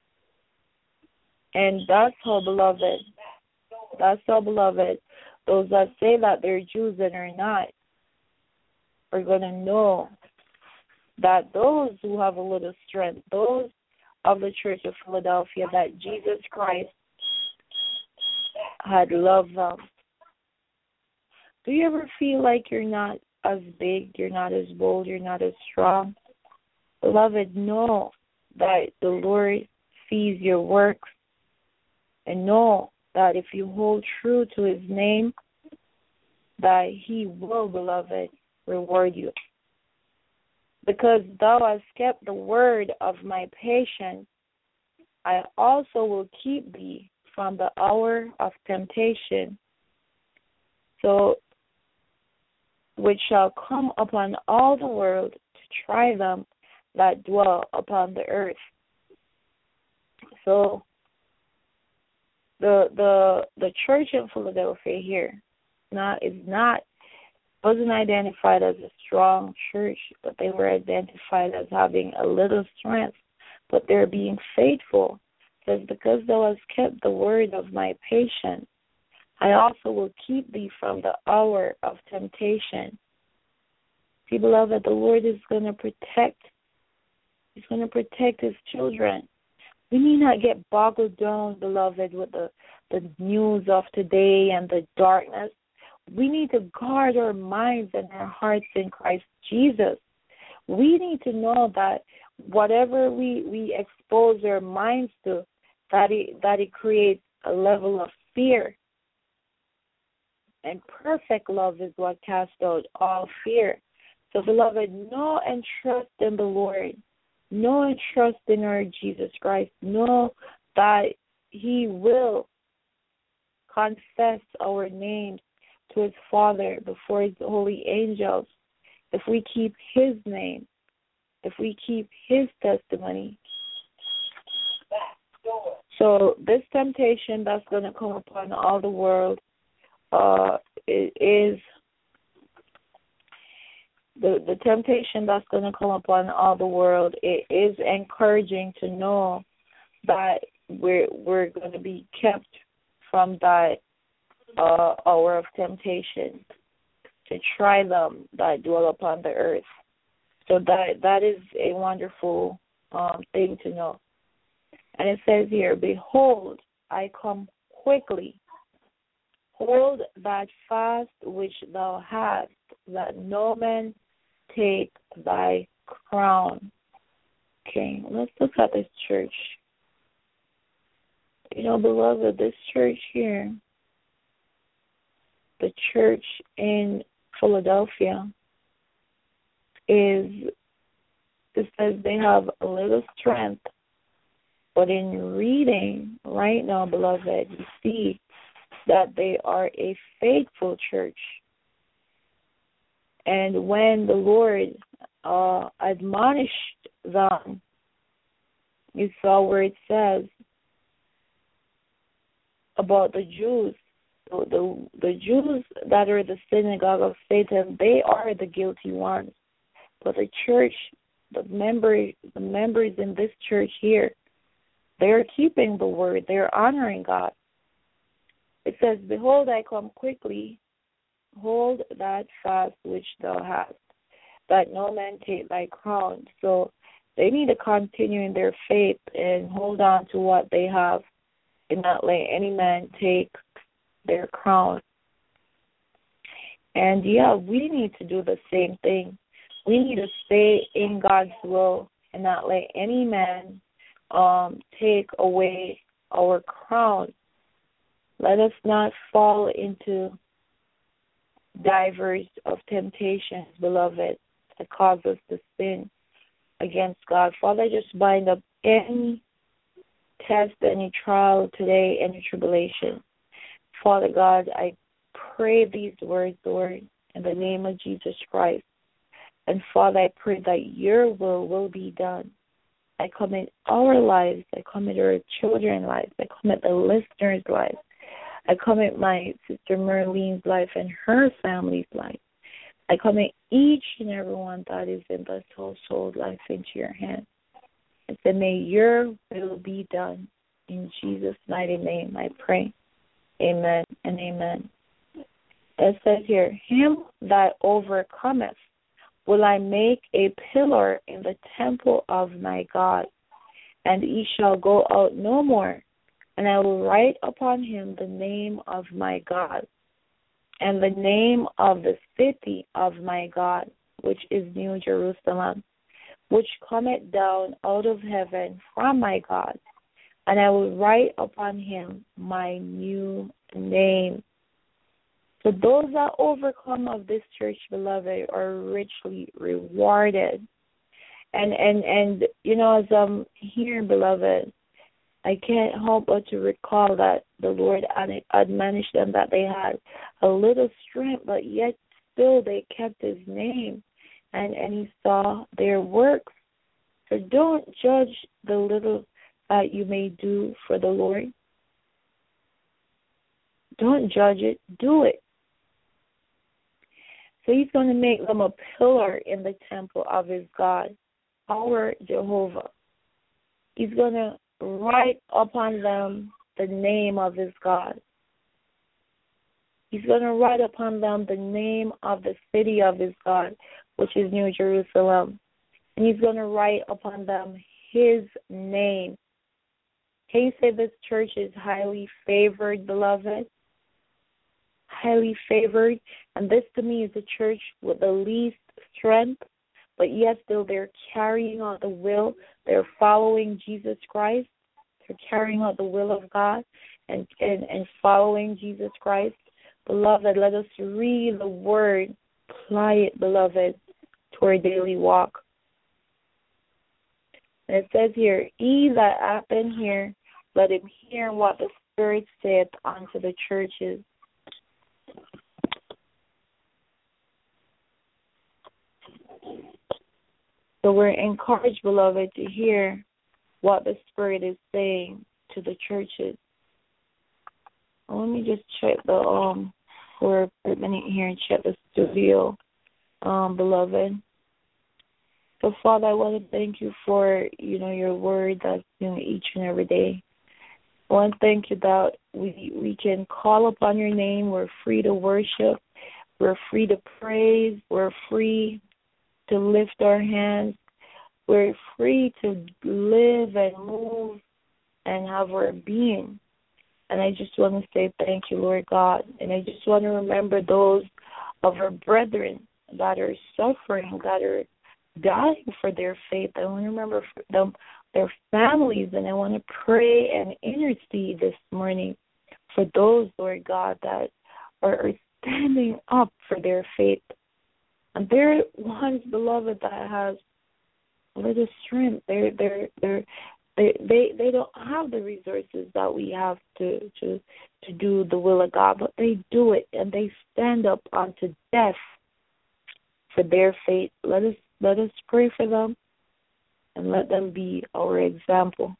And that's how, beloved, that's how, beloved, those that say that they're Jews and are not are going to know that those who have a little strength, those of the Church of Philadelphia, that Jesus Christ had loved them. Do you ever feel like you're not as big, you're not as bold, you're not as strong? Beloved, know that the Lord sees your works, and know that if you hold true to his name, that he will, beloved, reward you. because thou hast kept the word of my patience, I also will keep thee from the hour of temptation, so which shall come upon all the world to try them that dwell upon the earth. So the the the church in Philadelphia here not is not wasn't identified as a strong church, but they were identified as having a little strength, but they're being faithful. It says, because thou hast kept the word of my patience, I also will keep thee from the hour of temptation. See, beloved, the Lord is going to protect. He's going to protect his children. We need not get boggled down, beloved, with the, the news of today and the darkness. We need to guard our minds and our hearts in Christ Jesus. We need to know that whatever we, we expose our minds to, that it, that it creates a level of fear. And perfect love is what casts out all fear. So, beloved, know and trust in the Lord. Know and trust in our Jesus Christ. Know that he will confess our names to his Father before his holy angels if we keep his name, if we keep his testimony. So this temptation that's going to come upon all the world uh, is the the temptation that's going to come upon all the world. It is encouraging to know that we're we're going to be kept from that uh, hour of temptation to try them that dwell upon the earth. So that that is a wonderful um, thing to know. And it says here, behold, I come quickly. Hold that fast which thou hast, that no man take thy crown. Okay, let's look at this church. You know, beloved, this church here, the church in Philadelphia, is, it says they have a little strength. But in reading right now, beloved, you see that they are a faithful church. And when the Lord uh, admonished them, you saw where it says about the Jews, the, the, the Jews that are the synagogue of Satan, they are the guilty ones. But the church, the members, the members in this church here, they're keeping the word. They're honoring God. It says, behold, I come quickly. Hold that fast which thou hast, that no man take thy crown. So they need to continue in their faith and hold on to what they have and not let any man take their crown. And, yeah, we need to do the same thing. We need to stay in God's will and not let any man Um, take away our crown. Let us not fall into divers of temptations, beloved, that cause us to sin against God. Father, just bind up any test, any trial today, any tribulation. Father God, I pray these words, Lord, in the name of Jesus Christ. And Father, I pray that your will will be done. I commit our lives. I commit our children's lives. I commit the listeners' lives. I commit my sister Merlene's life and her family's life. I commit each and every one that is in this household life into your hands. And say, may your will be done. In Jesus' mighty name I pray. Amen and amen. It says here, him that overcometh will I make a pillar in the temple of my God, and he shall go out no more, and I will write upon him the name of my God, and the name of the city of my God, which is New Jerusalem, which cometh down out of heaven from my God, and I will write upon him my new name. So those that overcome of this church, beloved, are richly rewarded. And and and you know, as I'm here, beloved, I can't help but to recall that the Lord ad- admonished them that they had a little strength, but yet still they kept His name, and and He saw their works. So don't judge the little that you may do for the Lord. Don't judge it. Do it. So He's going to make them a pillar in the temple of His God, our Jehovah. He's going to write upon them the name of His God. He's going to write upon them the name of the city of His God, which is New Jerusalem. And He's going to write upon them His name. Can you say this church is highly favored, beloved? Highly favored. And this to me is the church with the least strength, but yet still they're carrying out the will. They're following Jesus Christ. They're carrying out the will of God and, and, and following Jesus Christ. Beloved, let us read the word, apply it, beloved, to our daily walk. And it says here, he that hath been here, let him hear what the Spirit saith unto the churches. So we're encouraged, beloved, to hear what the Spirit is saying to the churches. Let me just check the um for a minute here and check the studio, um, beloved. So Father, I want to thank you for, you know, your word that's new each and every day. I want to thank you that we we can call upon your name. We're free to worship. We're free to praise. We're free to lift our hands. We're free to live and move and have our being. And I just want to say thank you, Lord God. And I just want to remember those of our brethren that are suffering, that are dying for their faith. I want to remember them, their families, and I want to pray and intercede this morning for those, Lord God, that are standing up for their faith. And they're ones, beloved, that have little strength. They're they're they're they they they don't have the resources that we have to to to do the will of God, but they do it and they stand up unto death for their faith. Let us let us pray for them and let them be our example.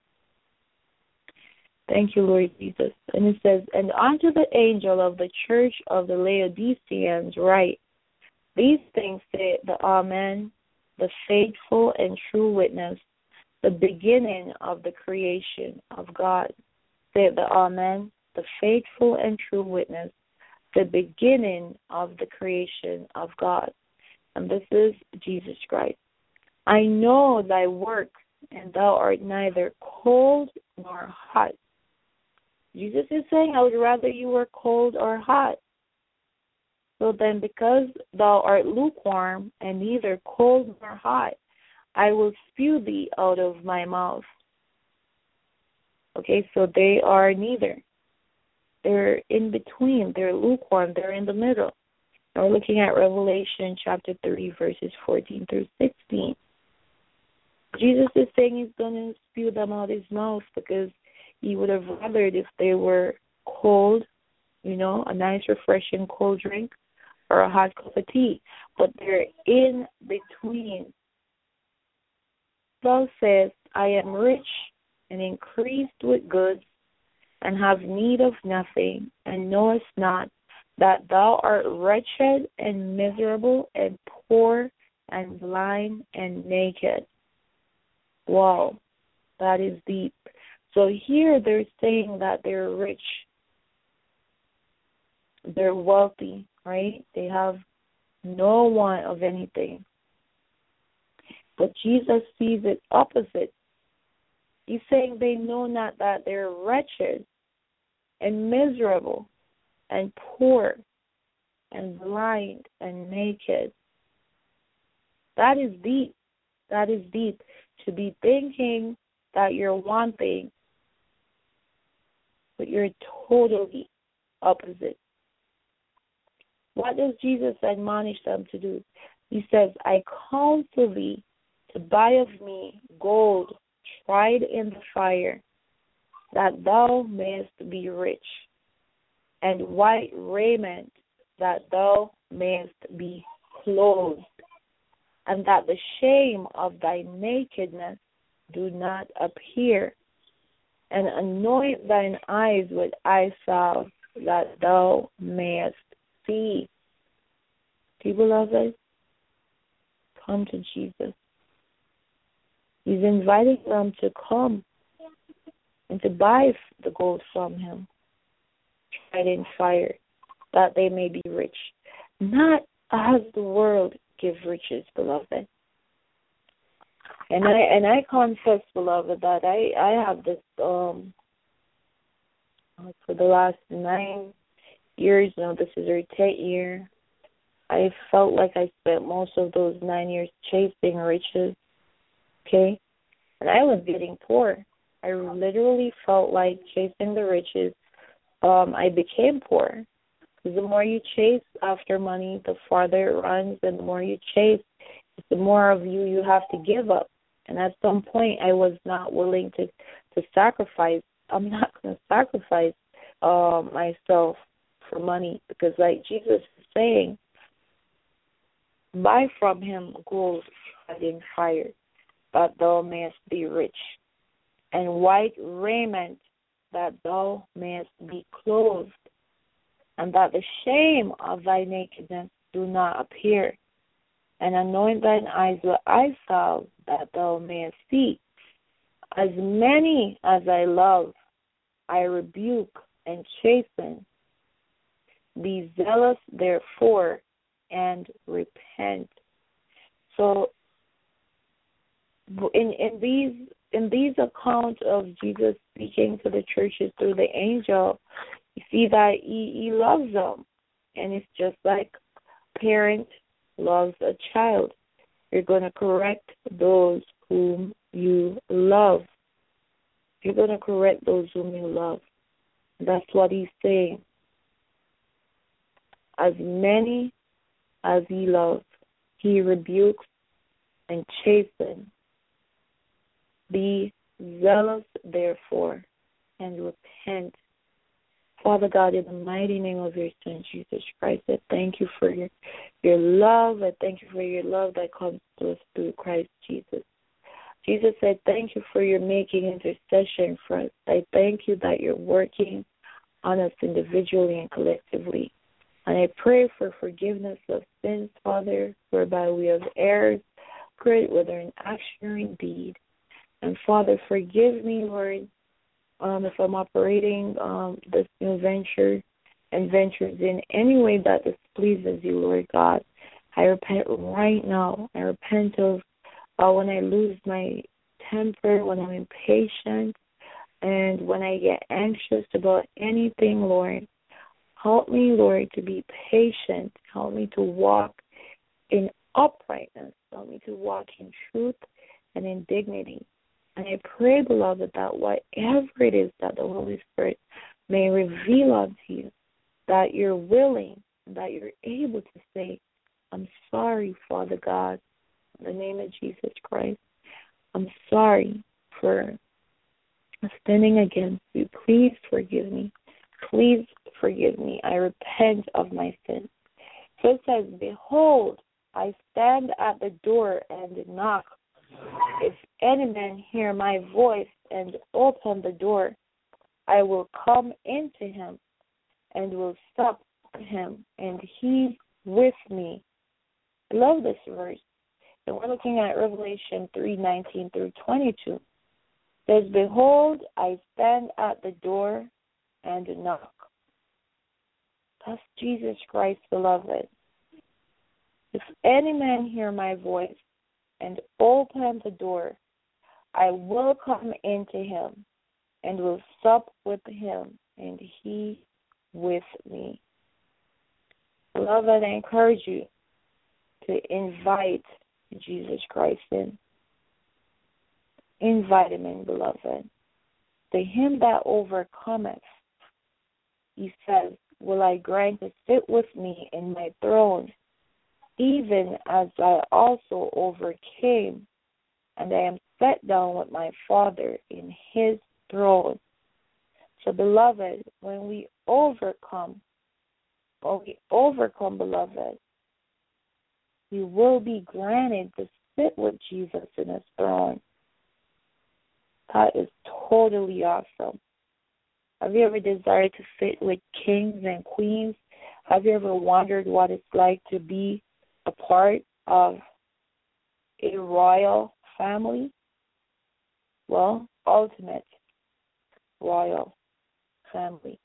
Thank you, Lord Jesus. And it says, and unto the angel of the church of the Laodiceans write, these things say the Amen, the faithful and true witness, the beginning of the creation of God. Say the Amen, the faithful and true witness, the beginning of the creation of God. And this is Jesus Christ. I know thy works, and thou art neither cold nor hot. Jesus is saying, I would rather you were cold or hot. So then, because thou art lukewarm and neither cold nor hot, I will spew thee out of my mouth. Okay, so they are neither. They're in between. They're lukewarm. They're in the middle. Now we're looking at Revelation chapter three, verses fourteen through sixteen. Jesus is saying he's going to spew them out of his mouth because he would have rathered if they were cold, you know, a nice, refreshing cold drink, or a hot cup of tea, but they're in between. Thou sayest, I am rich and increased with goods, and have need of nothing, and knowest not that thou art wretched and miserable and poor and blind and naked. Wow, that is deep. So here they're saying that they're rich, they're wealthy, right? They have no want of anything. But Jesus sees it opposite. He's saying they know not that they're wretched and miserable and poor and blind and naked. That is deep. That is deep. To be thinking that you're one thing, but you're totally opposite. What does Jesus admonish them to do? He says, I counsel thee to buy of me gold tried in the fire, that thou mayest be rich, and white raiment, that thou mayest be clothed, and that the shame of thy nakedness do not appear, and anoint thine eyes with eye salve, that thou mayest see. See, beloved, come to Jesus. He's inviting them to come and to buy the gold from him, tried in fire, that they may be rich. Not as the world give riches, beloved. And I and I confess, beloved, that I, I have this um for the last nine years now. This is our tenth year. I felt like I spent most of those nine years chasing riches. Okay, and I was getting poor. I literally felt like chasing the riches. Um, I became poor. Because the more you chase after money, the farther it runs, and the more you chase, the more of you you have to give up. And at some point, I was not willing to, to sacrifice. I'm not going to sacrifice uh, myself for money, because like Jesus is saying, buy from him gold tried in fire, that thou mayest be rich, and white raiment, that thou mayest be clothed, and that the shame of thy nakedness do not appear, and anoint thine eyes with eye salve, that thou mayest see. As many as I love, I rebuke and chasten. Be zealous, therefore, and repent. So, in in these in these accounts of Jesus speaking to the churches through the angel, you see that he, he loves them. And it's just like a parent loves a child. You're going to correct those whom you love. You're going to correct those whom you love. That's what he's saying. As many as he loves, he rebukes and chastens. Be zealous, therefore, and repent. Father God, in the mighty name of your Son, Jesus Christ, I thank you for your, your love. I thank you for your love that comes to us through Christ Jesus. Jesus, I thank you for your making intercession for us. I thank you that you're working on us individually and collectively. And I pray for forgiveness of sins, Father, whereby we have erred, great, whether in action or in deed. And Father, forgive me, Lord, um, if I'm operating um, this new venture and ventures in any way that displeases you, Lord God. I repent right now. I repent of uh, when I lose my temper, when I'm impatient, and when I get anxious about anything, Lord. Help me, Lord, to be patient. Help me to walk in uprightness. Help me to walk in truth and in dignity. And I pray, beloved, that whatever it is that the Holy Spirit may reveal unto you, that you're willing, that you're able to say, I'm sorry, Father God, in the name of Jesus Christ. I'm sorry for sinning against you. Please forgive me. Please forgive me. I repent of my sins. So it says, behold, I stand at the door and knock. If any man hear my voice and open the door, I will come into him and will sup with him, and he with me. I love this verse. And we're looking at Revelation three nineteen through twenty-two. It says, behold, I stand at the door and knock. That's Jesus Christ, beloved. If any man hear my voice and open the door, I will come into him and will sup with him, and he with me. Beloved, I encourage you to invite Jesus Christ in. Invite him in, beloved. To him that overcometh, he says, will I grant to sit with me in my throne, even as I also overcame and I am set down with my Father in his throne. So, beloved, when we overcome, when we overcome, beloved, we will be granted to sit with Jesus in his throne. That is totally awesome. Have you ever desired to sit with kings and queens? Have you ever wondered what it's like to be a part of a royal family? Well, ultimate royal family.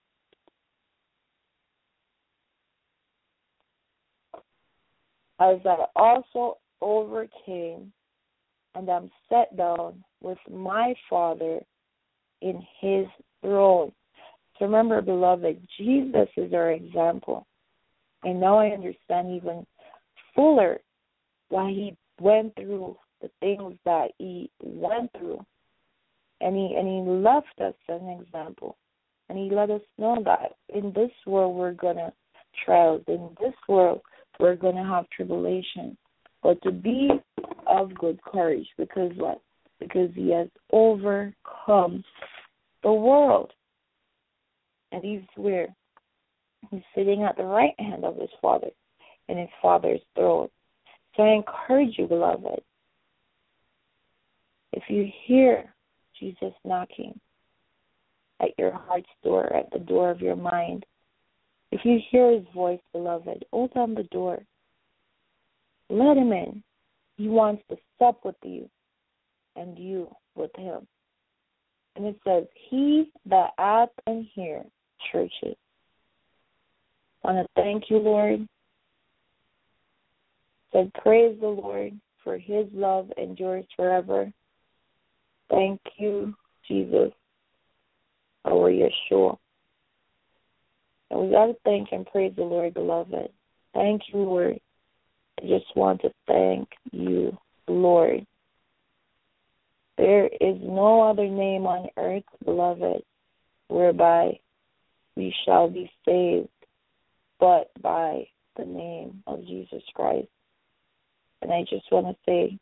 As I also overcame and am set down with my Father in his throne. So remember, beloved, Jesus is our example. And now I understand even fuller why he went through the things that he went through. And he and he left us an example. And he let us know that in this world we're going to trials. In this world we're going to have tribulation. But to be of good courage, because what? Because he has overcome the world. And he's where? He's sitting at the right hand of his Father in his Father's throne. So I encourage you, beloved, if you hear Jesus knocking at your heart's door, at the door of your mind, if you hear his voice, beloved, open the door. Let him in. He wants to sup with you and you with him. And it says, he that hath and hear, churches. I want to thank you, Lord. Said, praise the Lord, for his love endures forever. Thank you, Jesus, our Yeshua. And we got to thank and praise the Lord, beloved. Thank you, Lord. I just want to thank you, Lord. There is no other name on earth, beloved, whereby we shall be saved but by the name of Jesus Christ. And I just want to say,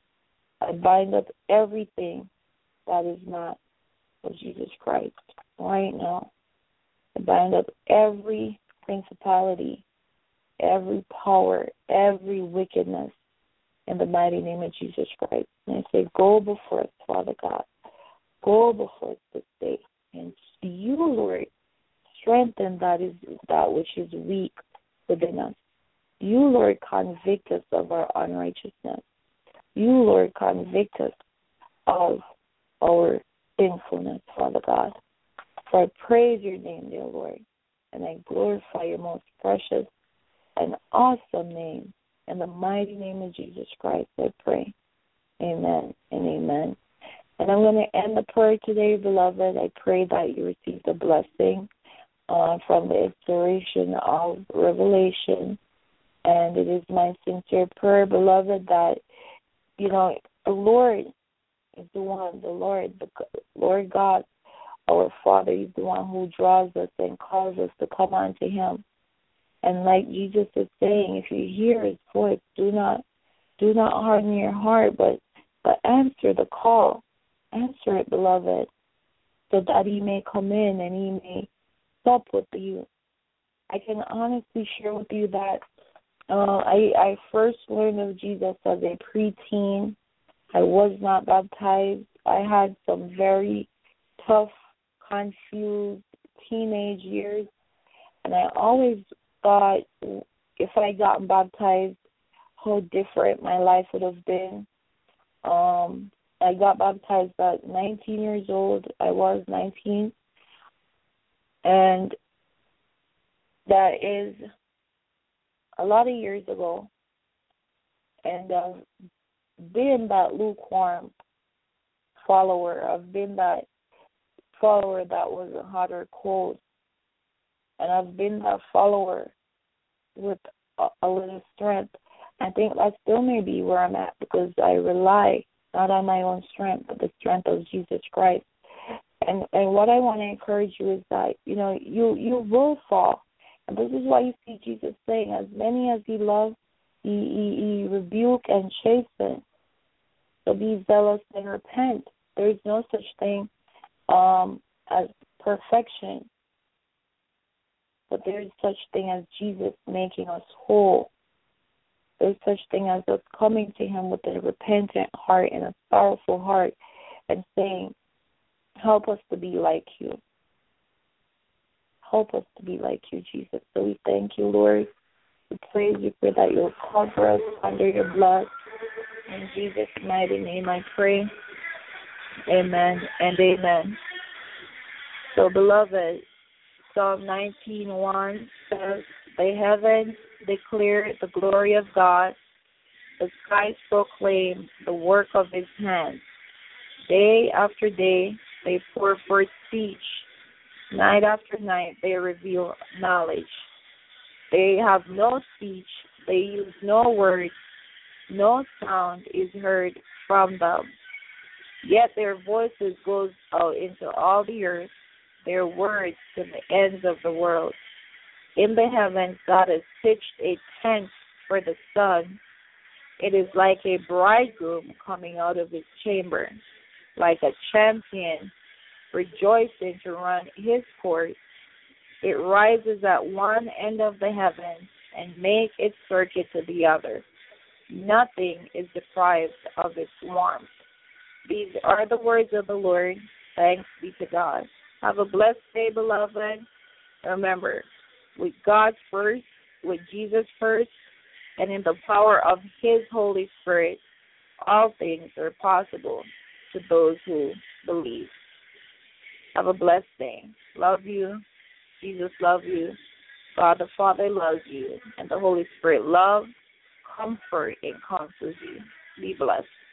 I bind up everything that is not of Jesus Christ right now. I bind up every principality, every power, every wickedness in the mighty name of Jesus Christ. And I say, go before us, Father God. Go before us this day. And you, Lord, strengthen that is that which is weak within us. You, Lord, convict us of our unrighteousness. You, Lord, convict us of our sinfulness, Father God. So I praise your name, dear Lord, and I glorify your most precious and awesome name. In the mighty name of Jesus Christ, I pray. Amen and amen. And I'm going to end the prayer today, beloved. I pray that you receive the blessing uh, from the inspiration of Revelation. And it is my sincere prayer, beloved, that, you know, the Lord is the one, the Lord, the Lord God, our Father, is the one who draws us and calls us to come unto him. And like Jesus is saying, if you hear his voice, do not do not harden your heart, but, but answer the call. Answer it, beloved, so that he may come in and he may sup with you. I can honestly share with you that uh, I, I first learned of Jesus as a preteen. I was not baptized. I had some very tough, confused teenage years, and I always thought if I got baptized, how different my life would have been. Um, I got baptized at nineteen years old. I was nineteen. And that is a lot of years ago. And I've been that lukewarm follower. I've been that follower that was hot or cold. And I've been that follower with a, a little strength. I think that still may be where I'm at, because I rely not on my own strength, but the strength of Jesus Christ. And and what I want to encourage you is that, you know, you, you will fall. And this is why you see Jesus saying, as many as he loves, he, he, he rebuke and chasten. So be zealous and repent. There is no such thing um, as perfection, but there is such thing as Jesus making us whole. There is such thing as us coming to him with a repentant heart and a sorrowful heart and saying, help us to be like you. Help us to be like you, Jesus. So we thank you, Lord. We praise you for that you'll cover us under your blood. In Jesus' mighty name I pray. Amen and amen. So, beloved, Psalm nineteen one says, the heavens declare the glory of God. The skies proclaim the work of his hands. Day after day they pour forth speech. Night after night they reveal knowledge. They have no speech. They use no words. No sound is heard from them. Yet their voices goes out into all the earth, their words to the ends of the world. In the heavens God has pitched a tent for the sun. It is like a bridegroom coming out of his chamber, like a champion rejoicing to run his course. It rises at one end of the heavens and makes its circuit to the other. Nothing is deprived of its warmth. These are the words of the Lord. Thanks be to God. Have a blessed day, beloved. Remember, with God first, with Jesus first, and in the power of his Holy Spirit, all things are possible to those who believe. Have a blessed day. Love you. Jesus loves you. God the Father loves you. And the Holy Spirit loves, comfort, and counsels you. Be blessed.